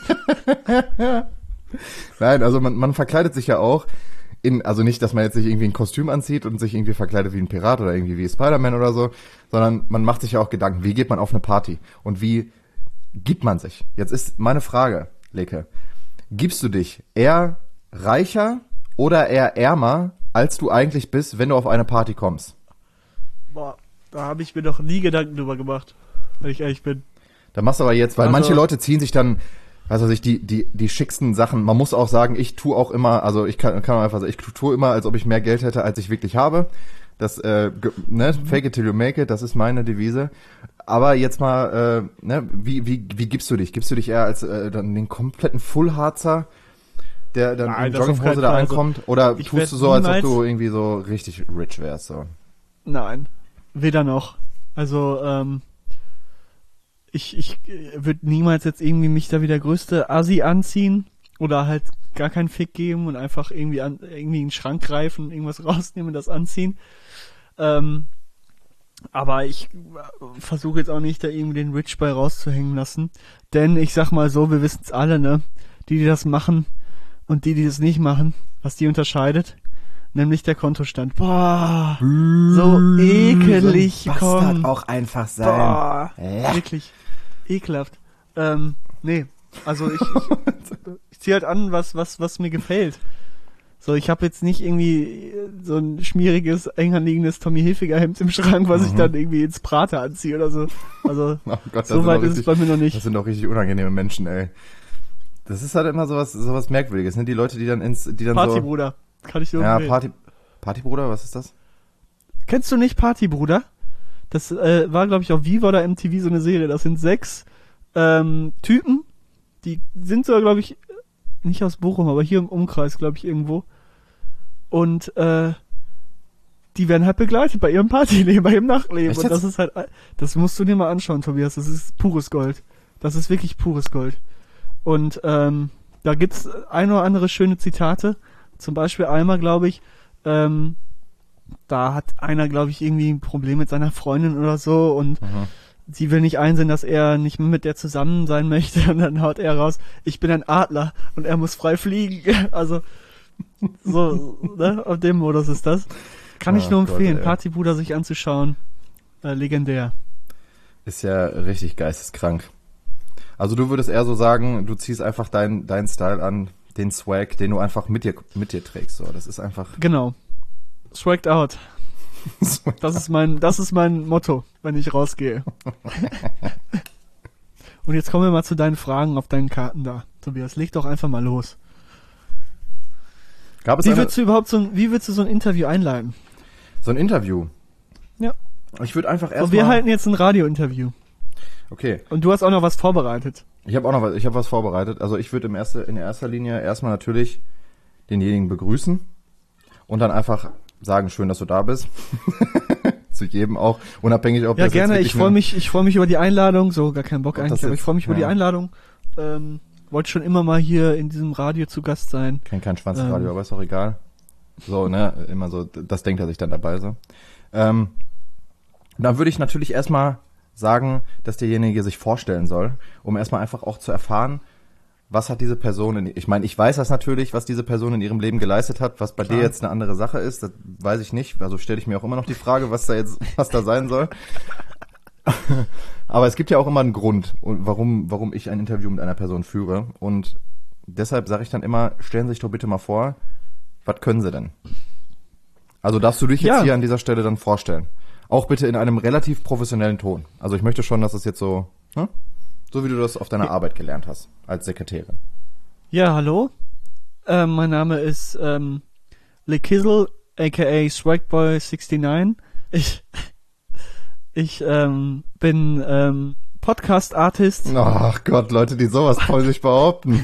Nein, also man, man verkleidet sich ja auch in, also nicht, dass man jetzt sich irgendwie ein Kostüm anzieht und sich irgendwie verkleidet wie ein Pirat oder irgendwie wie Spider-Man oder so, sondern man macht sich ja auch Gedanken, wie geht man auf eine Party und wie gibt man sich? Jetzt ist meine Frage, Leke, gibst du dich eher reicher oder eher ärmer, als du eigentlich bist, wenn du auf eine Party kommst? Boah, da habe ich mir doch nie Gedanken drüber gemacht, wenn ich ehrlich bin. Da machst du aber jetzt, weil Also- manche Leute ziehen sich dann, also sich die die die schicksten Sachen. Man muss auch sagen, ich tue auch immer, also ich kann kann einfach sagen, ich tue immer, als ob ich mehr Geld hätte, als ich wirklich habe. Das äh, ge- ne, fake it till you make it, das ist meine Devise. Aber jetzt mal, äh, ne, wie wie wie gibst du dich? Gibst du dich eher als äh, dann den kompletten Full-Harzer, der dann Nein, in das auf Jogginghose keinen da Fall. Also, ankommt? Oder ich tust werd du so, als ob niemals- du irgendwie so richtig rich wärst? So? Nein, weder noch. Also, ähm, ich, ich würde niemals jetzt irgendwie mich da wie der größte Assi anziehen oder halt gar keinen Fick geben und einfach irgendwie an irgendwie in den Schrank greifen, irgendwas rausnehmen und das anziehen. Ähm, aber ich versuche jetzt auch nicht da irgendwie den Rich Boy rauszuhängen lassen, denn ich sag mal so, wir wissen es alle, ne? Die, die das machen und die, die das nicht machen, was die unterscheidet, nämlich der Kontostand. Boah, so ekelig, So ein Bastard komm. auch einfach sein. Boah, Ja. wirklich ekelhaft. Ähm, nee, also ich, ich, ich ziehe halt an, was, was, was mir gefällt. So, ich habe jetzt nicht irgendwie so ein schmieriges, eng anliegendes Tommy Hilfiger Hemd im Schrank, was ich dann irgendwie ins Prater anziehe oder so. Also, Oh Gott, das so sind weit doch ist es richtig- bei mir noch Das nicht. sind doch richtig unangenehme Menschen, ey. Das ist halt immer sowas, sowas Merkwürdiges, ne? Die Leute, die dann ins, die dann Partybruder, kann ich so. dir Ja, empfehlen. Party, Partybruder, was ist das? Kennst du nicht Partybruder? Das äh, war, glaube ich, auf Viva oder M T V so eine Serie. Das sind sechs ähm, Typen, die sind so, glaube ich, nicht aus Bochum, aber hier im Umkreis, glaube ich, irgendwo. Und äh, die werden halt begleitet bei ihrem Partyleben, bei ihrem Nachtleben. Echt Und das jetzt? ist halt, das musst du dir mal anschauen, Tobias. Das ist pures Gold. Das ist wirklich pures Gold. Und ähm, da gibt's ein oder andere schöne Zitate. Zum Beispiel einmal, glaube ich, ähm, da hat einer, glaube ich, irgendwie ein Problem mit seiner Freundin oder so und Mhm. sie will nicht einsehen, dass er nicht mehr mit der zusammen sein möchte und dann haut er raus, ich bin ein Adler und er muss frei fliegen. Also so, ne, auf dem Modus ist das. Kann ich Ach nur Gott, empfehlen, ey. Partybruder sich anzuschauen. Äh, legendär. Ist ja richtig geisteskrank. Also du würdest eher so sagen, du ziehst einfach deinen deinen Style an, den Swag, den du einfach mit dir mit dir trägst. So, das ist einfach. Genau. Swagged out. Das ist mein, das ist mein Motto, wenn ich rausgehe. Und jetzt kommen wir mal zu deinen Fragen auf deinen Karten da. Tobias, leg doch einfach mal los. Gab es Wie eine, würdest du überhaupt so ein, wie würdest du so ein Interview einleiten? so ein Interview? Ja. Ich würde einfach So, erstmal. wir halten jetzt ein Radiointerview. Okay. Und du hast auch noch was vorbereitet. Ich habe auch noch was, ich habe was vorbereitet. Also ich würde im erste, in erster Linie erstmal natürlich denjenigen begrüßen und dann einfach sagen, schön, dass du da bist. Zu jedem auch, unabhängig ob Ja, das gerne. jetzt Ich wirklich freue eine- mich, ich freue mich über die Einladung. So, gar keinen Bock Ob eigentlich, das aber ich jetzt- freue mich über die ja. Einladung. Ähm, wollte schon immer mal hier in diesem Radio zu Gast sein. Kennt kein Schwanzradio, Ähm. aber ist auch egal. So, ne, immer so, das denkt er sich dann dabei so. Ähm, dann würde ich natürlich erstmal sagen, dass derjenige sich vorstellen soll, um erstmal einfach auch zu erfahren, was hat diese Person in, ich meine, ich weiß das natürlich, was diese Person in ihrem Leben geleistet hat, was bei Klar. dir jetzt eine andere Sache ist, das weiß ich nicht, also stelle ich mir auch immer noch die Frage, was da jetzt, was da sein soll. Aber es gibt ja auch immer einen Grund, warum, warum ich ein Interview mit einer Person führe und deshalb sage ich dann immer, stellen Sie sich doch bitte mal vor, was können Sie denn? Also darfst du dich jetzt Ja. hier an dieser Stelle dann vorstellen. Auch bitte in einem relativ professionellen Ton. Also ich möchte schon, dass es jetzt so, ne? So wie du das auf deiner Arbeit gelernt hast, als Sekretärin. Ja, hallo. Ähm, mein Name ist ähm, Le Kizzle, aka Swagboy neunundsechzig. Ich, ich ähm, bin ähm, Podcast-Artist Ach Gott, Leute, die sowas von sich behaupten.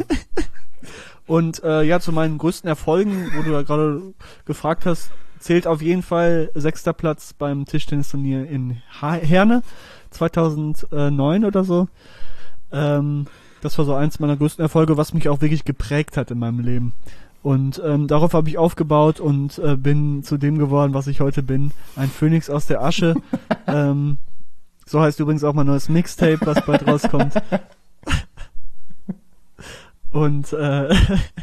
und äh, ja, zu meinen größten Erfolgen, wo du ja gerade gefragt hast, zählt auf jeden Fall sechster Platz beim Tischtennisturnier in ha- Herne zweitausendneun oder so. Ähm, das war so eins meiner größten Erfolge, was mich auch wirklich geprägt hat in meinem Leben. Und ähm, darauf habe ich aufgebaut und äh, bin zu dem geworden, was ich heute bin. Ein Phönix aus der Asche. ähm, so heißt übrigens auch mein neues Mixtape, was bald rauskommt. Und äh,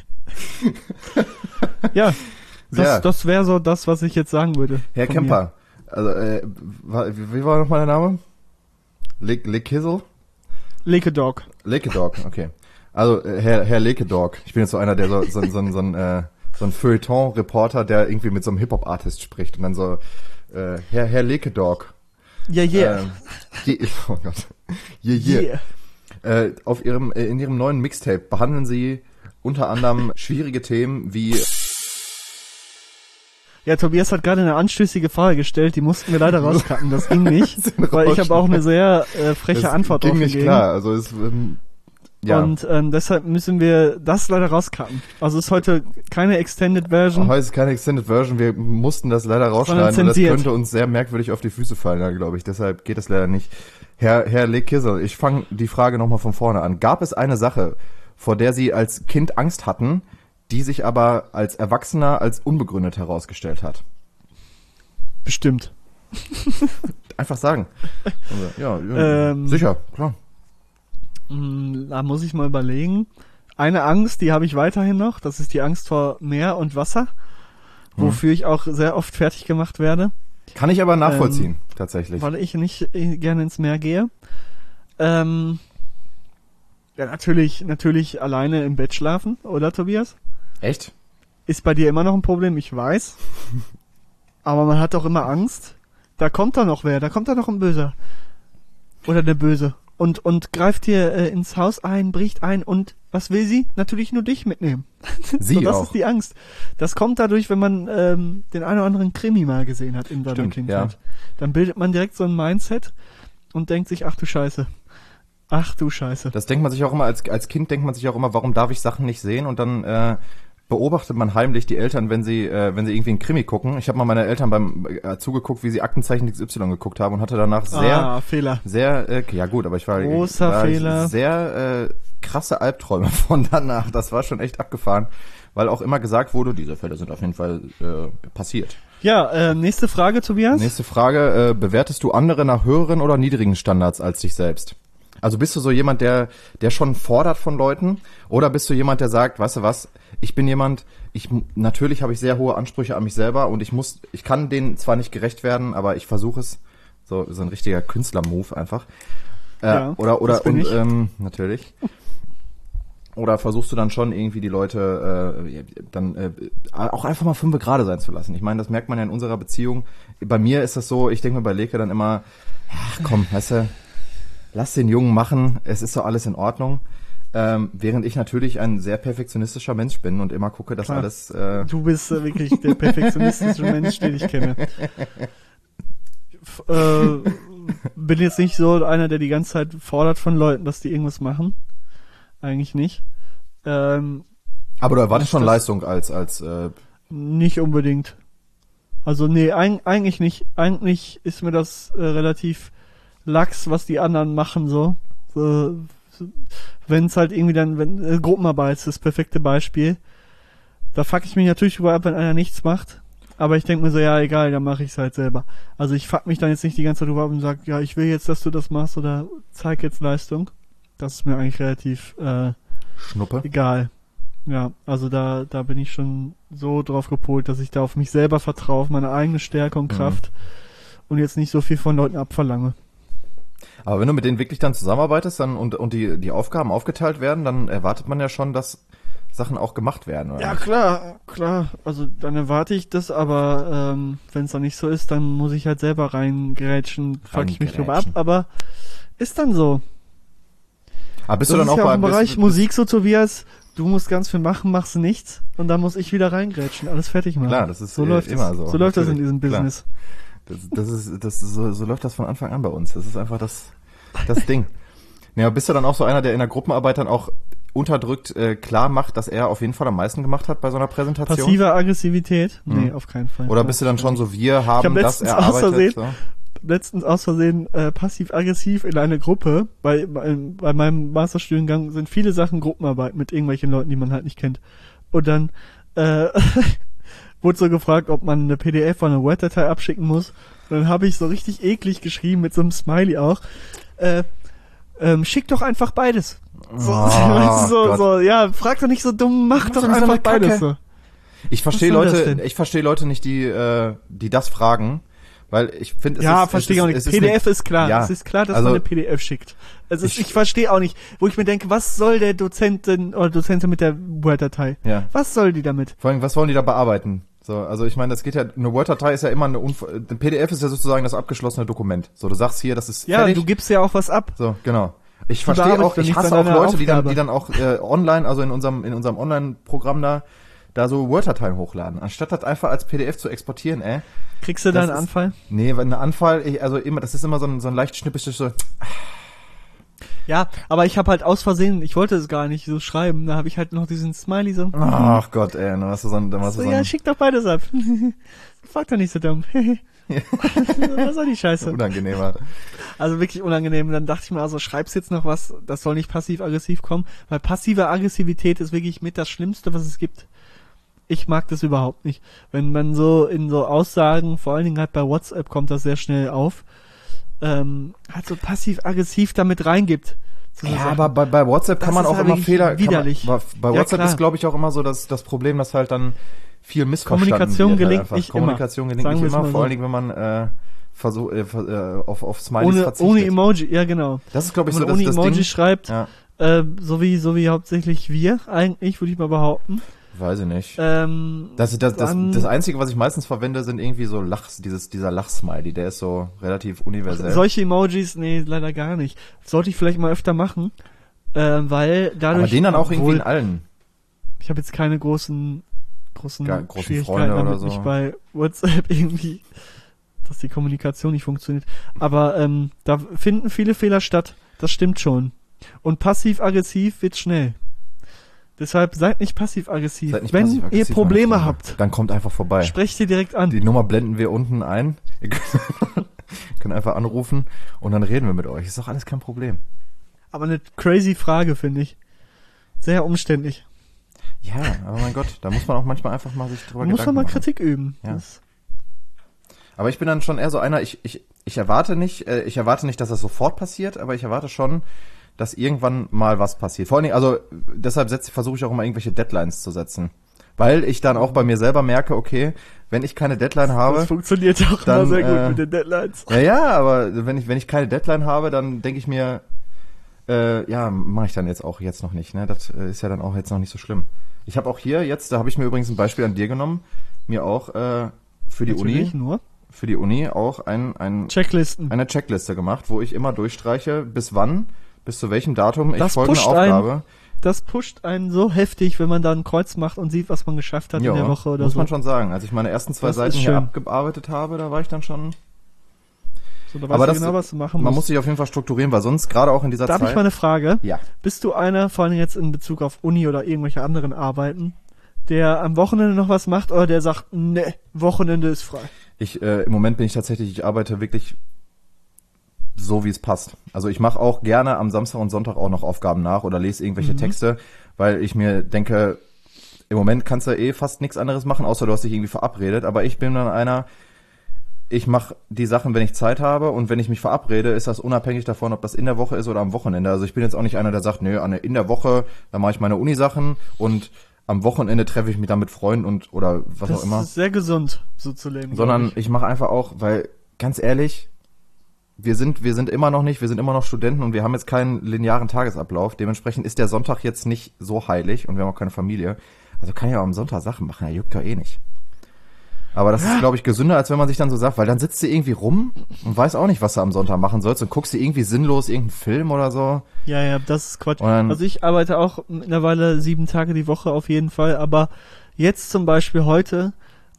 ja, das, Ja. das wäre so das, was ich jetzt sagen würde. Herr von Kemper, also, äh, war, wie wie war nochmal der Name? Le, Le Kizzle? mir. Leke Dog. Lekedog, okay. Also, äh, Herr, Herr Lekedog, ich bin jetzt so einer, der so, so, so, so, ein, äh, so ein Feuilleton-Reporter, der irgendwie mit so einem Hip-Hop-Artist spricht und dann so, äh, Herr, Herr Lekedog. Ja, yeah. Ähm, je, oh Gott. Yeah, yeah. Yeah. Äh, auf ihrem, äh, in ihrem neuen Mixtape behandeln sie unter anderem schwierige Themen wie, Ja, Tobias hat gerade eine anstößige Frage gestellt, die mussten wir leider rauscutten, das ging nicht, weil ich habe auch eine sehr äh, freche es Antwort ging drauf nicht gegeben. klar, also es, ähm, ja. Und ähm, deshalb müssen wir das leider rauscutten. Also ist heute keine Extended Version. Heute ist keine Extended Version, wir mussten das leider rausschneiden und das zensiert. könnte uns sehr merkwürdig auf die Füße fallen, glaube ich. Deshalb geht es leider nicht. Herr, Herr Le Kizzle, ich fange die Frage nochmal von vorne an. Gab es eine Sache, vor der Sie als Kind Angst hatten, die sich aber als Erwachsener als unbegründet herausgestellt hat? Bestimmt. Einfach sagen. Also, ja, ja Ähm. sicher, klar. Hm, Da muss ich mal überlegen. Eine Angst, die habe ich weiterhin noch, das ist die Angst vor Meer und Wasser, wofür ich auch sehr oft fertig gemacht werde, Kann ich aber nachvollziehen, tatsächlich. weil ich nicht äh, gerne ins Meer gehe. Ähm, ja, natürlich, natürlich alleine im Bett schlafen, oder Tobias? Echt? Ist bei dir immer noch ein Problem, ich weiß. Aber man hat doch immer Angst. Da kommt da noch wer, da kommt da noch ein Böser. Oder eine Böse. Und, und greift dir äh, ins Haus ein, bricht ein und was will sie? Natürlich nur dich mitnehmen. Sie so, das auch. ist die Angst. Das kommt dadurch, wenn man ähm, den einen oder anderen Krimi mal gesehen hat in seiner Stimmt, Kindheit. ja. Dann bildet man direkt so ein Mindset und denkt sich, ach du Scheiße. Ach du Scheiße. Das denkt man sich auch immer, als, als Kind denkt man sich auch immer, warum darf ich Sachen nicht sehen? Und dann äh, beobachtet man heimlich die Eltern, wenn sie äh, wenn sie irgendwie einen Krimi gucken. Ich habe mal meine Eltern beim äh, zugeguckt, wie sie Aktenzeichen X Y geguckt haben und hatte danach sehr, ah, Fehler. sehr, äh, ja gut, aber ich war, Großer war Fehler. sehr äh, krasse Albträume von danach. Das war schon echt abgefahren, weil auch immer gesagt wurde, diese Fälle sind auf jeden Fall äh, passiert. Ja, äh, nächste Frage, Tobias. Nächste Frage, äh, bewertest du andere nach höheren oder niedrigen Standards als dich selbst? Also bist du so jemand, der der schon fordert von Leuten, oder bist du jemand, der sagt, weißt du was, ich bin jemand, ich natürlich habe ich sehr hohe Ansprüche an mich selber und ich muss, ich kann denen zwar nicht gerecht werden, aber ich versuche es, so so ein richtiger Künstler-Move einfach. Äh, Ja, oder oder das bin und ich. ähm, natürlich. Oder versuchst du dann schon irgendwie die Leute äh, dann äh, auch einfach mal fünfe gerade sein zu lassen? Ich meine, das merkt man ja in unserer Beziehung. Bei mir ist das so, ich denke mir bei Leke dann immer, ach komm, weißt du, lass den Jungen machen, es ist doch alles in Ordnung. Ähm, während ich natürlich ein sehr perfektionistischer Mensch bin und immer gucke, dass Klar. alles... Äh, Du bist äh, wirklich der perfektionistische Mensch, den ich kenne. F äh, bin jetzt nicht so einer, der die ganze Zeit fordert von Leuten, dass die irgendwas machen. Eigentlich nicht. Ähm, aber du erwartest ist schon das- Leistung als... als äh, nicht unbedingt. Also nee, eig eigentlich nicht. Eigentlich ist mir das äh, relativ lax, was die anderen machen so. so wenn es halt irgendwie dann, wenn äh, Gruppenarbeit ist das perfekte Beispiel. Da fuck ich mich natürlich über ab, wenn einer nichts macht. Aber ich denke mir so, ja, egal, dann mache ich es halt selber. Also ich fuck mich dann jetzt nicht die ganze Zeit drüber ab und sag, ja, ich will jetzt, dass du das machst oder zeig jetzt Leistung. Das ist mir eigentlich relativ äh, Schnuppe. egal. Ja, also da da bin ich schon so drauf gepolt, dass ich da auf mich selber vertraue, auf meine eigene Stärke und Kraft und jetzt nicht so viel von Leuten abverlange. Aber wenn du mit denen wirklich dann zusammenarbeitest dann und und die die Aufgaben aufgeteilt werden, dann erwartet man ja schon, dass Sachen auch gemacht werden, oder? Ja, klar, klar. Also dann erwarte ich das, aber ähm, wenn es dann nicht so ist, dann muss ich halt selber reingrätschen, fuck ich mich drüber ab, Reingrätschen. aber ist dann so. Aber bist Das du dann ist auch ja auch bei im Bereich bist, Musik so, Tobias, du musst ganz viel machen, machst du nichts und dann muss ich wieder reingrätschen, alles fertig machen. Klar, das ist, so äh, läuft immer das. so, So läuft das in natürlich, diesem klar. Business. Das, das ist, das ist so, so läuft das von Anfang an bei uns. Das ist einfach das, das Ding. Ja, bist du dann auch so einer, der in der Gruppenarbeit dann auch unterdrückt äh, klar macht, dass er auf jeden Fall am meisten gemacht hat bei so einer Präsentation? Passive Aggressivität? Nee, Mhm. auf keinen Fall. Oder bist du dann schon so, wir haben hab das letztens aus erarbeitet? Versehen- So? letztens aus Versehen äh, passiv-aggressiv in eine Gruppe, bei, bei, bei meinem Masterstudiengang sind viele Sachen Gruppenarbeit mit irgendwelchen Leuten, die man halt nicht kennt. Und dann äh, wurde so gefragt, ob man eine P D F oder eine Word-Datei abschicken muss. Und dann habe ich so richtig eklig geschrieben, mit so einem Smiley auch, äh, ähm, schick doch einfach beides. So, Oh, weißt du, so, Gott. so, ja, frag doch nicht so dumm, mach Mach doch doch nicht so einfach eine beides Kacke. so. Ich verstehe Was soll das Leute, denn? ich verstehe Leute nicht, die, äh, die das fragen, weil ich finde, es Ja, ist, verstehe es ich auch ist, nicht. es P D F eine- ist klar. ja, Es ist klar, dass also- man eine P D F schickt. Also ich, Ich- ich verstehe auch nicht, wo ich mir denke, was soll der Dozentin oder Dozentin mit der Word-Datei? Ja. Was soll die damit? Vor allem, was wollen die da bearbeiten? So, also ich meine, das geht ja, eine Word-Datei ist ja immer eine, Unf ein P D F ist ja sozusagen das abgeschlossene Dokument. So, du sagst hier, das ist Ja, fertig. du gibst ja auch was ab. So, genau. Ich Die verstehe bearbeitet auch, doch ich nicht hasse bei auch deiner Leute, die dann, Aufgabe. die dann auch äh, online, also in unserem in unserem Online-Programm da, da so Word-Dateien hochladen, anstatt das einfach als P D F zu exportieren, ey. Kriegst du da Das einen ist- Anfall? Nee, wenn ein Anfall, ich, also immer, das ist immer so ein, so ein leicht schnippisches so, Ja, aber ich habe halt aus Versehen, ich wollte es gar nicht so schreiben, da habe ich halt noch diesen Smiley so. ach Gott, ey, dann hast du so ein, dann hast du so so ja, ein schick doch beides ab. Frag doch nicht so dumm. Was soll die Scheiße? unangenehmer. Also wirklich unangenehm. Dann dachte ich mir, also schreib's jetzt noch was, das soll nicht passiv-aggressiv kommen, weil passive Aggressivität ist wirklich mit das Schlimmste, was es gibt. Ich mag das überhaupt nicht. Wenn man so in so Aussagen, vor allen Dingen halt bei WhatsApp kommt das sehr schnell auf, ähm, halt so passiv-aggressiv damit reingibt. So Ja, Sachen. aber bei, bei WhatsApp Das kann man ist auch ja immer wirklich Fehler, widerlich. Kann man, bei Ja, WhatsApp klar. ist, glaube ich, auch immer so das, das Problem, dass halt dann viel missverstanden Kommunikation wird. gelingt halt einfach. nicht immer. Kommunikation gelingt Sagen nicht wir es immer, mal vor so. allen Dingen, wenn man äh, versuch, äh, ver- äh, auf, auf Smileys ohne, verzichtet. ohne Emoji, ja genau. Das ist, glaube ich, Wenn so man das, ohne das Emoji Ding. schreibt, Ja, äh, so wie so wie hauptsächlich wir eigentlich, würde ich mal behaupten. weiß ich nicht. Ähm, Das, das, das, dann- das Einzige, was ich meistens verwende, sind irgendwie so Lachs, dieses, dieser Lachsmiley, der ist so relativ universell. Solche Emojis, nee, leider gar nicht. Sollte ich vielleicht mal öfter machen, äh, weil dadurch... Aber den dann auch irgendwie obwohl, in allen. Ich habe jetzt keine großen, großen, Gar- großen Schwierigkeiten Freunde oder damit, so. mich bei WhatsApp irgendwie, dass die Kommunikation nicht funktioniert. Aber ähm, da finden viele Fehler statt. Das stimmt schon. Und passiv-aggressiv wird schnell. Deshalb seid nicht passiv-aggressiv. Seid nicht Wenn passiv-aggressiv, ihr Probleme meine Freunde. habt, Dann kommt einfach vorbei. sprecht sie direkt an. Die Nummer blenden wir unten ein. Ihr könnt, könnt einfach anrufen und dann reden wir mit euch. Ist doch alles kein Problem. Aber eine crazy Frage, finde ich. Sehr umständlich. Ja, aber mein Gott, da muss man auch manchmal einfach mal sich drüber Man muss doch Gedanken mal machen. Kritik üben. Ja. Das Aber ich bin dann schon eher so einer, ich, ich, ich erwarte nicht, äh, ich erwarte nicht, dass das sofort passiert, aber ich erwarte schon, dass irgendwann mal was passiert. Vor allen Dingen, also deshalb setze, versuche ich auch immer irgendwelche Deadlines zu setzen. Weil ich dann auch bei mir selber merke, okay, wenn ich keine Deadline habe. Das funktioniert auch dann, immer sehr gut äh, mit den Deadlines. Ja, ja, aber wenn ich, wenn ich keine Deadline habe, dann denke ich mir, äh, ja, mache ich dann jetzt auch jetzt noch nicht. Ne? Das äh, ist ja dann auch jetzt noch nicht so schlimm. Ich habe auch hier jetzt, da habe ich mir übrigens ein Beispiel an dir genommen, mir auch äh, für die Natürlich Uni, nur für die Uni auch ein, ein, Checklisten. eine Checkliste gemacht, wo ich immer durchstreiche, bis wann, bis zu welchem Datum ich Das folgende pusht Aufgabe. einen, das pusht einen so heftig, wenn man da ein Kreuz macht und sieht, was man geschafft hat Jo, in der Woche oder muss so. man schon sagen. Als ich meine ersten zwei Das Seiten ist hier schön. abgearbeitet habe, da war ich dann schon. So, da weißt Aber du das, genau, was du machen man musst. muss sich auf jeden Fall strukturieren, weil sonst gerade auch in dieser Da habe Zeit. ich mal eine Frage. Ja. Bist du einer, vor allem jetzt in Bezug auf Uni oder irgendwelche anderen Arbeiten, der am Wochenende noch was macht oder der sagt, ne, Wochenende ist frei? Ich, äh, im Moment bin ich tatsächlich, ich arbeite wirklich so, wie es passt. Also ich mache auch gerne am Samstag und Sonntag auch noch Aufgaben nach oder lese irgendwelche Mhm. Texte, weil ich mir denke, im Moment kannst du eh fast nichts anderes machen, außer du hast dich irgendwie verabredet. Aber ich bin dann einer, ich mache die Sachen, wenn ich Zeit habe, und wenn ich mich verabrede, ist das unabhängig davon, ob das in der Woche ist oder am Wochenende. Also ich bin jetzt auch nicht einer, der sagt, nö, an- in der Woche, da mache ich meine Uni-Sachen und am Wochenende treffe ich mich dann mit Freunden und oder was Das auch immer. ist sehr gesund, so zu leben. Sondern glaub ich. ich mache einfach auch, weil ganz ehrlich, wir sind wir sind immer noch nicht, wir sind immer noch Studenten und wir haben jetzt keinen linearen Tagesablauf. Dementsprechend ist der Sonntag jetzt nicht so heilig und wir haben auch keine Familie. Also kann ich auch am Sonntag Sachen machen, der juckt doch eh nicht. Aber das ist, glaube ich, gesünder, als wenn man sich dann so sagt, weil dann sitzt du irgendwie rum und weiß auch nicht, was du am Sonntag machen sollst und guckst dir irgendwie sinnlos irgendeinen Film oder so. Ja, ja, das ist Quatsch. Und dann- Also ich arbeite auch mittlerweile sieben Tage die Woche auf jeden Fall, aber jetzt zum Beispiel heute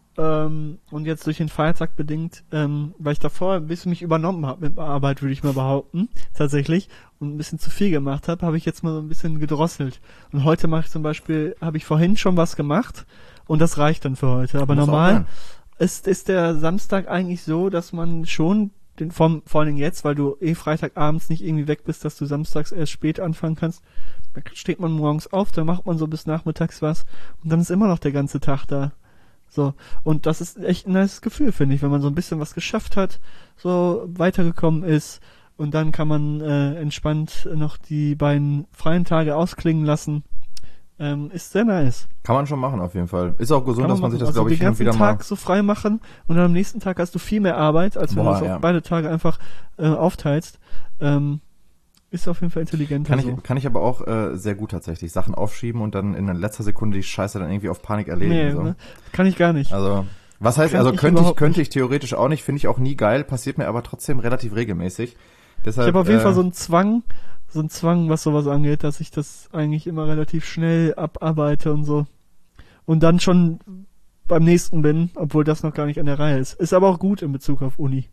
ähm, und jetzt durch den Feiertag bedingt, ähm, weil ich davor ein bisschen mich übernommen habe mit der Arbeit, würde ich mal behaupten, tatsächlich, und ein bisschen zu viel gemacht habe, habe ich jetzt mal so ein bisschen gedrosselt. Und heute mache ich zum Beispiel, habe ich vorhin schon was gemacht und das reicht dann für heute. Aber Muss auch normal sein. ist, ist der Samstag eigentlich so, dass man schon den, vom, vor allen Dingen jetzt, weil du eh Freitagabends nicht irgendwie weg bist, dass du samstags erst spät anfangen kannst, dann steht man morgens auf, dann macht man so bis nachmittags was und dann ist immer noch der ganze Tag da. So. Und das ist echt ein nice Gefühl, finde ich, wenn man so ein bisschen was geschafft hat, so weitergekommen ist und dann kann man äh, entspannt noch die beiden freien Tage ausklingen lassen. Ähm, ist sehr nice. Kann man schon machen auf jeden Fall. Ist auch gesund, Kann dass man machen. sich das, also glaube ich, den hin und ganzen wieder Tag mal... so frei machen und dann am nächsten Tag hast du viel mehr Arbeit, als wenn Boah, du es ja. auf beide Tage einfach äh, aufteilst. Ähm, ist auf jeden Fall intelligenter Kann so. ich, kann ich aber auch äh, sehr gut tatsächlich. Sachen aufschieben und dann in letzter Sekunde die Scheiße dann irgendwie auf Panik erledigen. Nee, so. ne? Kann ich gar nicht. Also, was heißt, Kann also ich könnte ich, überhaupt könnte ich theoretisch auch nicht, finde ich auch nie geil, passiert mir aber trotzdem relativ regelmäßig. Deshalb, Ich habe auf jeden äh, Fall so einen Zwang, so einen Zwang, was sowas angeht, dass ich das eigentlich immer relativ schnell abarbeite und so. Und dann schon beim nächsten bin, obwohl das noch gar nicht an der Reihe ist. Ist aber auch gut in Bezug auf Uni.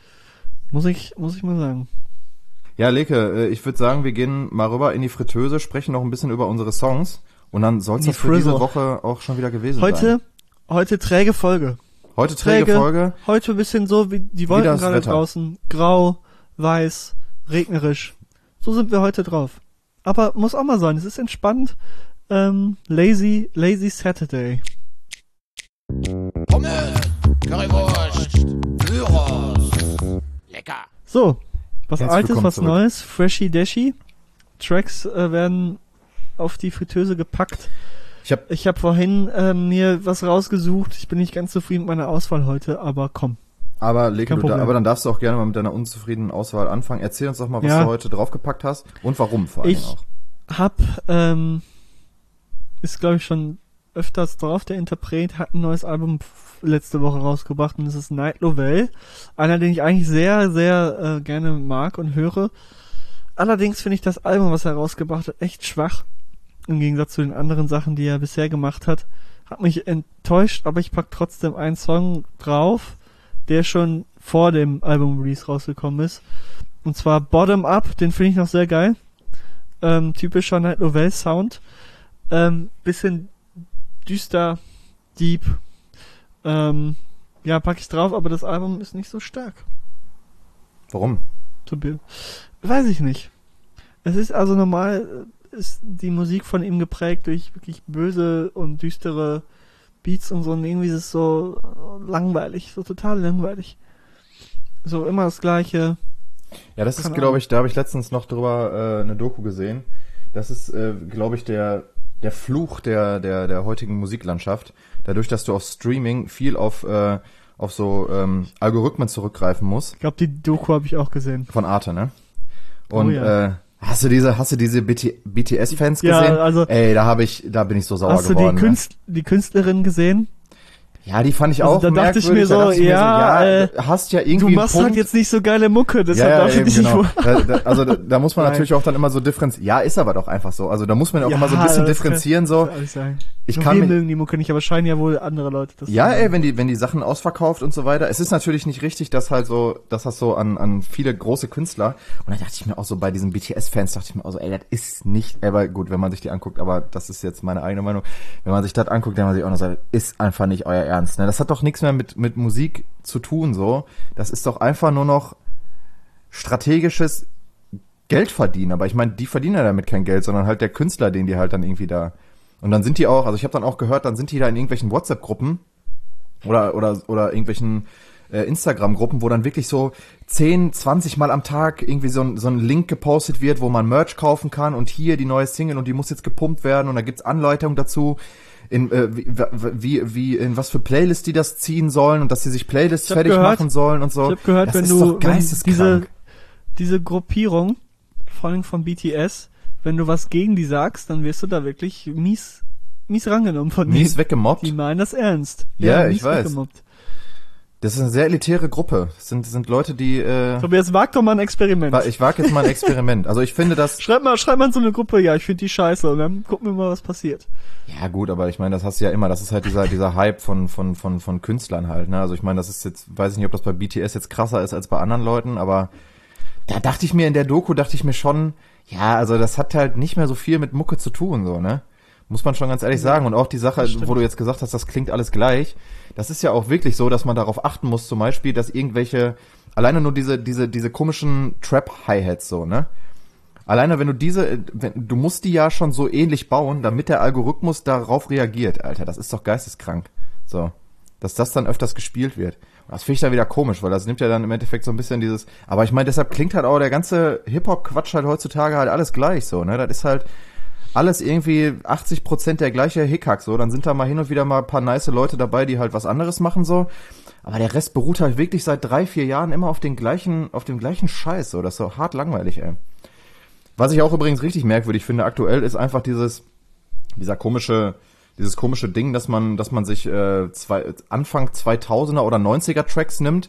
Muss ich, muss ich mal sagen. Ja, Leke, äh, ich würde sagen, wir gehen mal rüber in die Fritteuse, sprechen noch ein bisschen über unsere Songs und dann soll es Die das für diese Frizzle. Woche auch schon wieder gewesen sein. Heute, heute träge Folge. Heute träge, träge. Folge. Heute ein bisschen so wie die Wolken das gerade Wetter. draußen. Grau, weiß, regnerisch. So sind wir heute drauf. Aber muss auch mal sein. Es ist entspannt. Ähm, lazy, lazy Saturday. Pommes, Currywurst, Gyros. Lecker. So, was Herzlich Altes, willkommen was zurück. Neues, Freshy Dashy. Tracks äh, werden auf die Fritteuse gepackt. Ich habe Ich habe vorhin äh, mir was rausgesucht. Ich bin nicht ganz zufrieden mit meiner Auswahl heute, aber komm. Aber Leke, Kein du da, Problem. aber dann darfst du auch gerne mal mit deiner unzufriedenen Auswahl anfangen. Erzähl uns doch mal, was Ja. du heute draufgepackt hast und warum vor allem Ich auch. hab, ähm, ist glaube ich schon öfters drauf, der Interpret hat ein neues Album f- letzte Woche rausgebracht und das ist Night Lovell. Einer, den ich eigentlich sehr, sehr äh, gerne mag und höre. Allerdings finde ich das Album, was er rausgebracht hat, echt schwach. Im Gegensatz zu den anderen Sachen, die er bisher gemacht hat. Hat mich enttäuscht, aber ich pack trotzdem einen Song drauf, der schon vor dem Album-Release rausgekommen ist. Und zwar Bottom Up, den finde ich noch sehr geil. Ähm, typischer Night Lovell Sound. Ähm, bisschen düster, deep. Ähm, ja, pack ich drauf, aber das Album ist nicht so stark. Warum? To be. Weiß ich nicht. Es ist also normal, äh, ist die Musik von ihm geprägt durch wirklich böse und düstere Beats und so und irgendwie ist es so langweilig, so total langweilig. So immer das Gleiche. Ja, das ist, Keine glaube Ahnung. ich, da habe ich letztens noch drüber äh, eine Doku gesehen. Das ist, äh, glaube ich, der der Fluch der der der heutigen Musiklandschaft. Dadurch, dass du auf Streaming viel auf äh, auf so ähm, Algorithmen zurückgreifen musst. Ich glaube, die Doku habe ich auch gesehen. Von Arte, ne? Und Oh ja. äh, hast du diese hast du diese B T S-Fans Ja, gesehen? also- Ey, da habe ich da bin ich so sauer Hast du geworden. die, ne? Künst, die Künstlerin gesehen? Ja, die fand ich Also auch da dachte ich merkwürdig. mir so, Da dachte ich mir ja, ja, äh, du hast ja irgendwie Du einen machst Punkt. halt jetzt nicht so geile Mucke, deshalb ja, ja, darf ich eben, dich genau. nicht da, da, also da, da muss man Nein. natürlich auch dann immer so differenzieren. Ja, ist aber doch einfach so. Also da muss man auch Ja, immer so ein bisschen das kann- differenzieren. So, kann ich sagen. ich Nur kann wir mich, mögen die Mucke nicht, aber scheinen ja wohl andere Leute das ja, zu ey, mögen. wenn die wenn die Sachen ausverkauft und so weiter. Es ist natürlich nicht richtig, dass halt so, dass das so an an viele große Künstler. Und da dachte ich mir auch so bei diesen B T S-Fans dachte ich mir auch so, ey, das ist nicht. Aber gut, wenn man sich die anguckt, aber das ist jetzt meine eigene Meinung. Wenn man sich das anguckt, dann man sich auch noch sagt, ist einfach nicht euer Ernst. Ne? Das hat doch nichts mehr mit mit Musik zu tun. So, das ist doch einfach nur noch strategisches Geld verdienen. Aber ich meine, die verdienen ja damit kein Geld, sondern halt der Künstler, den die halt dann irgendwie da. Und dann sind die auch, also ich habe dann auch gehört, dann sind die da in irgendwelchen WhatsApp-Gruppen oder oder oder irgendwelchen äh, Instagram-Gruppen, wo dann wirklich so zehn, zwanzig Mal am Tag irgendwie so ein, so ein Link gepostet wird, wo man Merch kaufen kann und hier die neue Single und die muss jetzt gepumpt werden und da gibt's Anleitungen dazu, in äh, wie, wie wie in was für Playlists die das ziehen sollen und dass sie sich Playlists Ich hab fertig gehört- machen sollen und so. Ich habe gehört, das wenn ist du doch wenn geisteskrank. diese diese Gruppierung, vor allem von B T S, wenn du was gegen die sagst, dann wirst du da wirklich mies mies rangenommen von Mies denen. weggemobbt. Die meinen das ernst. Ja, mies ich weiß. weggemobbt. Das ist eine sehr elitäre Gruppe. Das sind sind Leute, die äh, Tobias, wag doch mal ein Experiment. wa- ich wage jetzt mal ein Experiment. Also ich finde das Schreib mal, schreib mal in so eine Gruppe, ja, ich finde die scheiße und dann gucken wir mal, was passiert. Ja gut, aber ich meine, das hast du ja immer, das ist halt dieser dieser Hype von von von von Künstlern halt, ne? Also ich meine, das ist jetzt, weiß ich nicht, ob das bei B T S jetzt krasser ist als bei anderen Leuten, aber da dachte ich mir in der Doku, dachte ich mir schon, ja, also das hat halt nicht mehr so viel mit Mucke zu tun, so, ne? Muss man schon ganz ehrlich sagen. Und auch die Sache, stimmt. wo du jetzt gesagt hast, das klingt alles gleich, das ist ja auch wirklich so, dass man darauf achten muss, zum Beispiel, dass irgendwelche, alleine nur diese diese diese komischen Trap-Hi-Hats so, ne? Alleine wenn du diese, wenn, du musst die ja schon so ähnlich bauen, damit der Algorithmus darauf reagiert, Alter. Das ist doch geisteskrank. So. Dass das dann öfters gespielt wird. Und das finde ich dann wieder komisch, weil das nimmt ja dann im Endeffekt so ein bisschen dieses, aber ich meine, deshalb klingt halt auch der ganze Hip-Hop-Quatsch halt heutzutage halt alles gleich so, ne? Das ist halt alles irgendwie achtzig Prozent der gleiche Hickhack so. Dann sind da mal hin und wieder mal ein paar nice Leute dabei, die halt was anderes machen so. Aber der Rest beruht halt wirklich seit drei, vier Jahren immer auf den gleichen, auf dem gleichen Scheiß so. Das ist so hart langweilig, ey. Was ich auch übrigens richtig merkwürdig finde aktuell, ist einfach dieses, dieser komische, dieses komische Ding, dass man, dass man sich äh, zwei, Anfang zweitausender oder neunziger Tracks nimmt,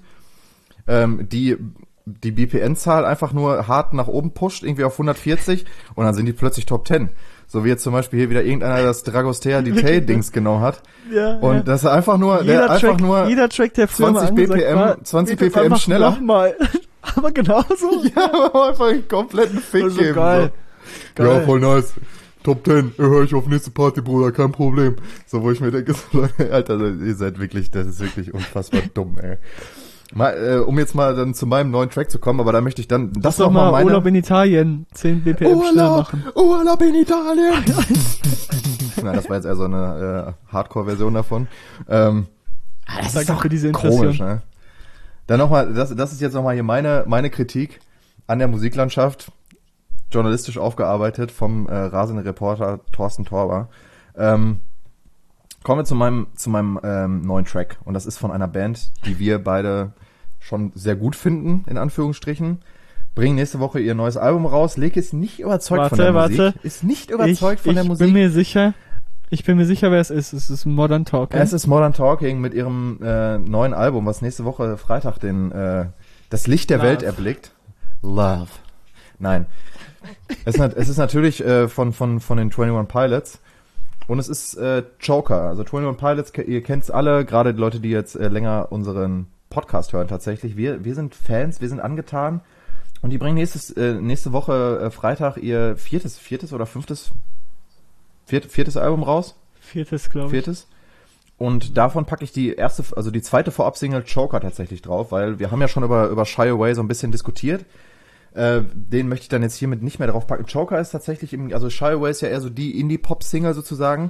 ähm, die die B P M-Zahl einfach nur hart nach oben pusht, irgendwie auf hundertvierzig und dann sind die plötzlich Top zehn. So wie jetzt zum Beispiel hier wieder irgendeiner das Dragostea Detail-Dings genau hat. Ja, Und ja. das ist einfach nur, Jeder der einfach Track, nur jeder Track, der früher mal zwanzig angesagt B P M, war, zwanzig geht jetzt B P M einfach schneller. Nochmal. Aber genauso. Ja, aber einfach einen kompletten Fick Also geben. geil. So. Geil. Ja, voll nice. Top zehn, höre ich auf nächste Party, Bruder, kein Problem. So, wo ich mir denke, so, Leute, Alter, ihr seid wirklich, das ist wirklich unfassbar dumm, ey. Mal, äh, um jetzt mal dann zu meinem neuen Track zu kommen, aber da möchte ich dann das Lass noch doch mal mal meine Urlaub in Italien, zehn B P M schneller Urlaub, machen. Urlaub in Italien. Nein, das war jetzt eher so eine äh, Hardcore-Version davon. Ähm, ah, das Danke ist doch für diese Impression. komisch, ne? Dann nochmal, das, das ist jetzt nochmal hier meine, meine Kritik an der Musiklandschaft, journalistisch aufgearbeitet vom äh, rasenden Reporter Thorsten Torber. Ähm, kommen wir zu meinem, zu meinem ähm, neuen Track. Und das ist von einer Band, die wir beide schon sehr gut finden, in Anführungsstrichen. Bringen nächste Woche ihr neues Album raus. Leke ist nicht überzeugt Warte, von der warte. Musik. Ist nicht überzeugt ich, von der ich Musik. bin mir sicher, ich bin mir sicher, wer es ist. Es ist Modern Talking. Es ist Modern Talking mit ihrem äh, neuen Album, was nächste Woche Freitag den äh, das Licht der Love. Welt erblickt. Love. Nein. Es ist, nat- es ist natürlich äh, von von von den einundzwanzig Pilots und es ist äh, Joker. Also einundzwanzig Pilots, ke- ihr kennt's alle, gerade die Leute, die jetzt äh, länger unseren Podcast hören tatsächlich. Wir wir sind Fans, wir sind angetan und die bringen nächstes äh, nächste Woche äh, Freitag ihr viertes viertes oder fünftes viert, viertes Album raus. Viertes, glaube ich. Viertes. Und davon packe ich die erste, also die zweite Vorab-Single Joker tatsächlich drauf, weil wir haben ja schon über, über Shy Away so ein bisschen diskutiert. Äh, den möchte ich dann jetzt hiermit nicht mehr drauf packen. Joker ist tatsächlich, im, also Shy Away ist ja eher so die Indie-Pop-Single sozusagen.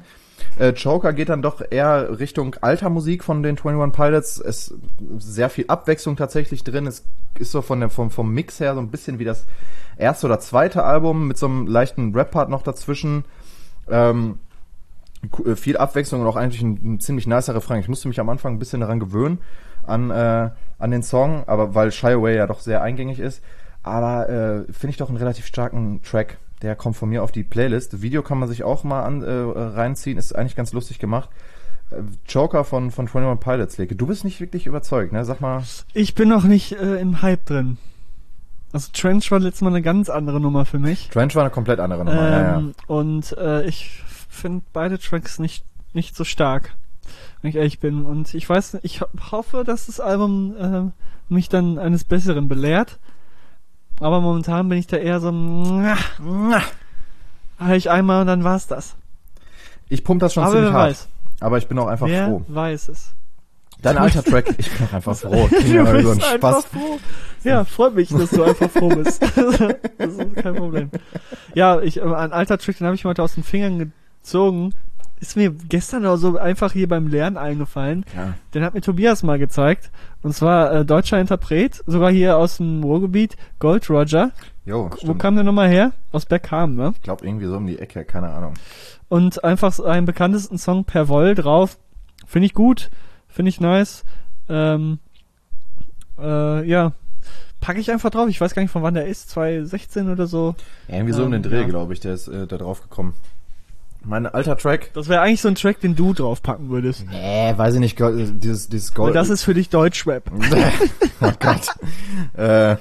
Äh, Joker geht dann doch eher Richtung alter Musik von den einundzwanzig Pilots. Es ist sehr viel Abwechslung tatsächlich drin. Es ist so von der, vom, vom Mix her so ein bisschen wie das erste oder zweite Album mit so einem leichten Rap-Part noch dazwischen. Ähm, viel Abwechslung und auch eigentlich ein, ein ziemlich nicer Refrain. Ich musste mich am Anfang ein bisschen daran gewöhnen, an, äh, an den Song, aber weil Shy Away ja doch sehr eingängig ist. Aber äh, finde ich doch einen relativ starken Track. Der kommt von mir auf die Playlist. Das Video kann man sich auch mal an, äh, reinziehen. Ist eigentlich ganz lustig gemacht. Äh, Joker von, von einundzwanzig Pilots, Leke. Du bist nicht wirklich überzeugt, ne? Sag mal. Ich bin noch nicht äh, im Hype drin. Also Trench war letztes Mal eine ganz andere Nummer für mich. Trench war eine komplett andere Nummer, ähm, ja, ja. Und äh, ich finde beide Tracks nicht, nicht so stark, wenn ich ehrlich bin. Und ich weiß, ich ho- hoffe, dass das Album äh, mich dann eines Besseren belehrt. Aber momentan bin ich da eher so, habe ich einmal und dann war's das. Ich pump das schon Aber ziemlich wer hart. weiß. Aber ich bin auch einfach Wer froh. weiß es. Dein alter Track, ich bin auch einfach froh. Du Klingt ja wie so ein bist einfach Spaß. froh. Ja, freut mich, dass du einfach froh bist. Das ist kein Problem. Ja, ich, äh, ein alter Trick, den habe ich mir heute aus den Fingern gezogen. Ist mir gestern auch so einfach hier beim Lernen eingefallen. Ja. Den hat mir Tobias mal gezeigt. Und zwar äh, deutscher Interpret, sogar hier aus dem Ruhrgebiet, Gold Roger. Jo, Wo stimmt. kam der nochmal her? Aus Bergham, ne? Ich glaube irgendwie so um die Ecke, keine Ahnung. Und einfach so einen bekanntesten Song per Woll drauf. Finde ich gut, finde ich nice. Ähm, äh, ja, packe ich einfach drauf. Ich weiß gar nicht, von wann der ist, zwanzig sechzehn oder so. Ja, irgendwie so um den Ähm, Dreh, ja. glaube ich, der ist äh, da drauf gekommen. Mein alter Track. Das wäre eigentlich so ein Track, den du draufpacken würdest. Nee, weiß ich nicht, Go- dieses, dieses Weil Gold. das ist für dich Deutschrap. Oh Gott. äh,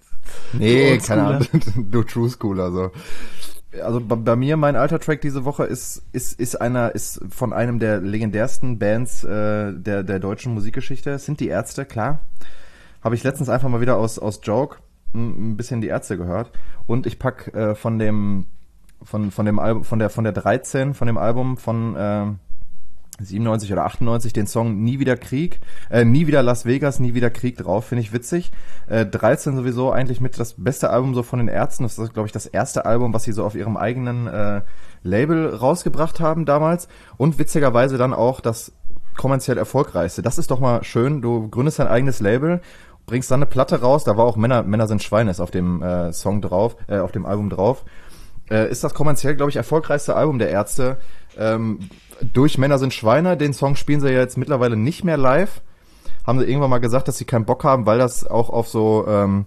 nee, Du keine Ahnung. Oldschooler. Du True Schooler, so. Also bei, bei mir, mein alter Track diese Woche ist, ist, ist einer, ist von einem der legendärsten Bands äh, der, der deutschen Musikgeschichte. Das sind die Ärzte, klar. Habe ich letztens einfach mal wieder aus, aus Joke ein, ein bisschen die Ärzte gehört. Und ich pack äh, von dem, von, von dem Album, von der, von der dreizehn, von dem Album von, äh, siebenundneunzig oder achtundneunzig den Song Nie wieder Krieg, äh, Nie wieder Las Vegas, Nie wieder Krieg drauf, finde ich witzig. Äh, dreizehn sowieso eigentlich mit das beste Album so von den Ärzten, das ist glaube ich das erste Album, was sie so auf ihrem eigenen äh, Label rausgebracht haben damals und witzigerweise dann auch das kommerziell erfolgreichste. Das ist doch mal schön, du gründest dein eigenes Label, bringst dann eine Platte raus, da war auch Männer, Männer sind Schweine ist auf dem äh, Song drauf, äh, auf dem Album drauf. Äh, ist das kommerziell, glaube ich, erfolgreichste Album der Ärzte. Ähm, durch Männer sind Schweine, den Song spielen sie ja jetzt mittlerweile nicht mehr live. Haben sie irgendwann mal gesagt, dass sie keinen Bock haben, weil das auch auf so, ähm,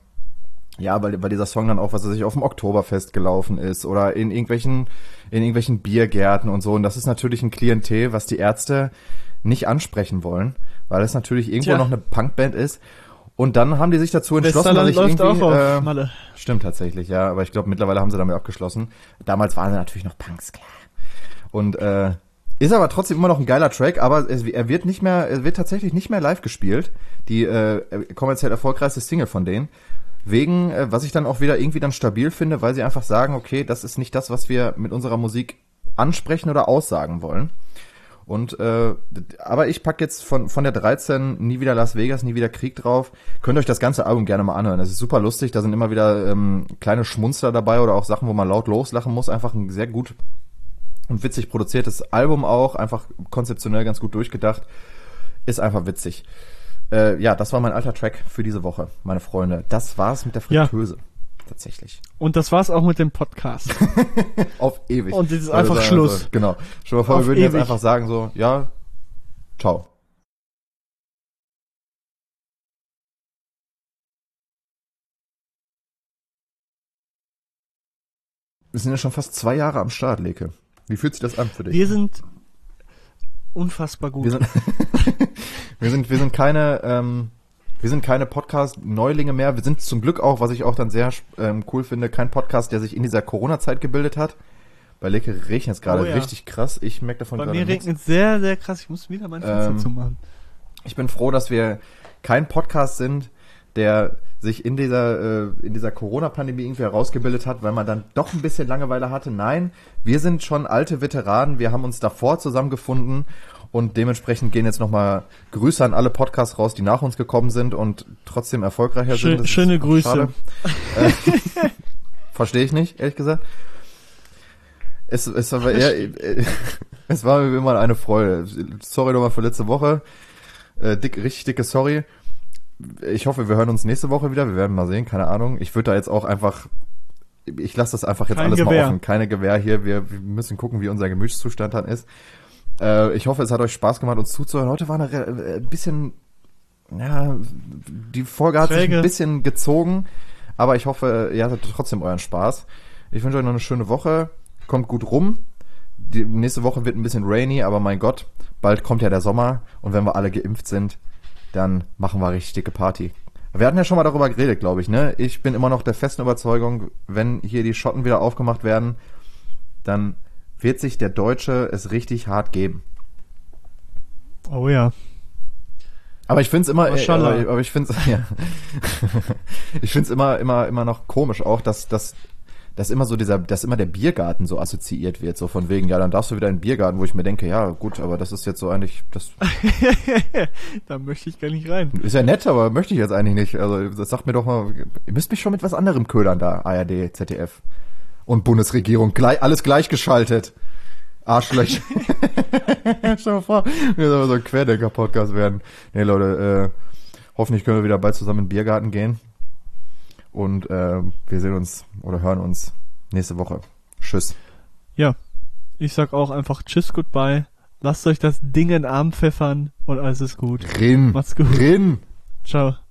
ja, weil, weil dieser Song dann auch, was weiß ich, auf dem Oktoberfest gelaufen ist oder in irgendwelchen, in irgendwelchen Biergärten und so. Und das ist natürlich ein Klientel, was die Ärzte nicht ansprechen wollen, weil es natürlich irgendwo Tja. noch eine Punkband ist. Und dann haben die sich dazu entschlossen, Westerland dass ich läuft irgendwie, auch auf äh, Malle. Stimmt tatsächlich, ja, aber ich glaube mittlerweile haben sie damit abgeschlossen. Damals waren sie natürlich noch Punks, klar. Und äh, ist aber trotzdem immer noch ein geiler Track, aber es, er wird nicht mehr, er wird tatsächlich nicht mehr live gespielt. Die äh, kommerziell erfolgreichste Single von denen. Wegen, äh, was ich dann auch wieder irgendwie dann stabil finde, weil sie einfach sagen, okay, das ist nicht das, was wir mit unserer Musik ansprechen oder aussagen wollen. Und äh, aber ich pack jetzt von von der dreizehn Nie wieder Las Vegas, Nie wieder Krieg drauf. Könnt euch das ganze Album gerne mal anhören. Das ist super lustig. Da sind immer wieder ähm, kleine Schmunzler dabei oder auch Sachen, wo man laut loslachen muss. Einfach ein sehr gut und witzig produziertes Album auch. Einfach konzeptionell ganz gut durchgedacht. Ist einfach witzig. Äh, ja, das war mein alter Track für diese Woche, meine Freunde. Das war's mit der Ja. Fritteuse. Tatsächlich. Und das war's auch mit dem Podcast. Auf ewig. Und jetzt ist Würde einfach sagen, Schluss. Also, genau. Schon mal vor, Auf wir würden jetzt ewig. einfach sagen so, ja, ciao. Wir sind ja schon fast zwei Jahre am Start, Leke. Wie fühlt sich das an für dich? Wir sind unfassbar gut. Wir sind, wir sind, wir sind keine, ähm, wir sind keine Podcast-Neulinge mehr. Wir sind zum Glück auch, was ich auch dann sehr ähm, cool finde, kein Podcast, der sich in dieser Corona-Zeit gebildet hat. Bei Leke regnet es gerade Oh ja. richtig krass. Ich merke davon Bei gerade mir nichts. regnet es sehr, sehr krass. Ich muss wieder mein Fenster Ähm, zumachen. Ich bin froh, dass wir kein Podcast sind, der sich in dieser, äh, in dieser Corona-Pandemie irgendwie herausgebildet hat, weil man dann doch ein bisschen Langeweile hatte. Nein, wir sind schon alte Veteranen. Wir haben uns davor zusammengefunden und dementsprechend gehen jetzt nochmal Grüße an alle Podcasts raus, die nach uns gekommen sind und trotzdem erfolgreicher Schön- sind. Das ist schöne Grüße. schade. äh, Verstehe ich nicht, ehrlich gesagt. Es, es war eher, äh, es war mir immer eine Freude. Sorry nochmal für letzte Woche. Äh, dick, richtig dicke Sorry. Ich hoffe, wir hören uns nächste Woche wieder. Wir werden mal sehen, keine Ahnung. Ich würde da jetzt auch einfach, ich lasse das einfach jetzt Kein alles Gewehr. mal offen. Keine Gewehr hier. Wir, wir müssen gucken, wie unser Gemütszustand dann ist. Äh, ich hoffe, es hat euch Spaß gemacht, uns zuzuhören. Heute war eine äh, ein bisschen, ja, die Folge hat Träge. sich ein bisschen gezogen. Aber ich hoffe, ihr hattet trotzdem euren Spaß. Ich wünsche euch noch eine schöne Woche. Kommt gut rum. Die nächste Woche wird ein bisschen rainy, aber mein Gott, bald kommt ja der Sommer. Und wenn wir alle geimpft sind, dann machen wir richtig dicke Party. Wir hatten ja schon mal darüber geredet, glaube ich, ne? Ich bin immer noch der festen Überzeugung, wenn hier die Schotten wieder aufgemacht werden, dann wird sich der Deutsche es richtig hart geben. Oh ja. Aber ich find's immer, äh, Maschallah. aber, aber ich find's, ja. ich find's immer, immer, immer noch komisch auch, dass, dass, dass immer so dieser, dass immer der Biergarten so assoziiert wird, so von wegen, ja, dann darfst du wieder in den Biergarten, wo ich mir denke, ja, gut, aber das ist jetzt so eigentlich, das Da möchte ich gar nicht rein. ist ja nett, aber möchte ich jetzt eigentlich nicht. Also, das sagt mir doch mal, ihr müsst mich schon mit was anderem ködern da, A R D, Z D F und Bundesregierung, gleich, alles gleichgeschaltet. Arschlöcher. Stell dir mal vor, wir sollen so ein Querdenker-Podcast werden. Nee, Leute, äh, hoffentlich können wir wieder bald zusammen in den Biergarten gehen. Und äh, wir sehen uns oder hören uns nächste Woche. Tschüss. Ja, ich sag auch einfach Tschüss, Goodbye. Lasst euch das Ding in den Arm pfeffern und alles ist gut. Rin. Macht's gut. Rin. Ciao.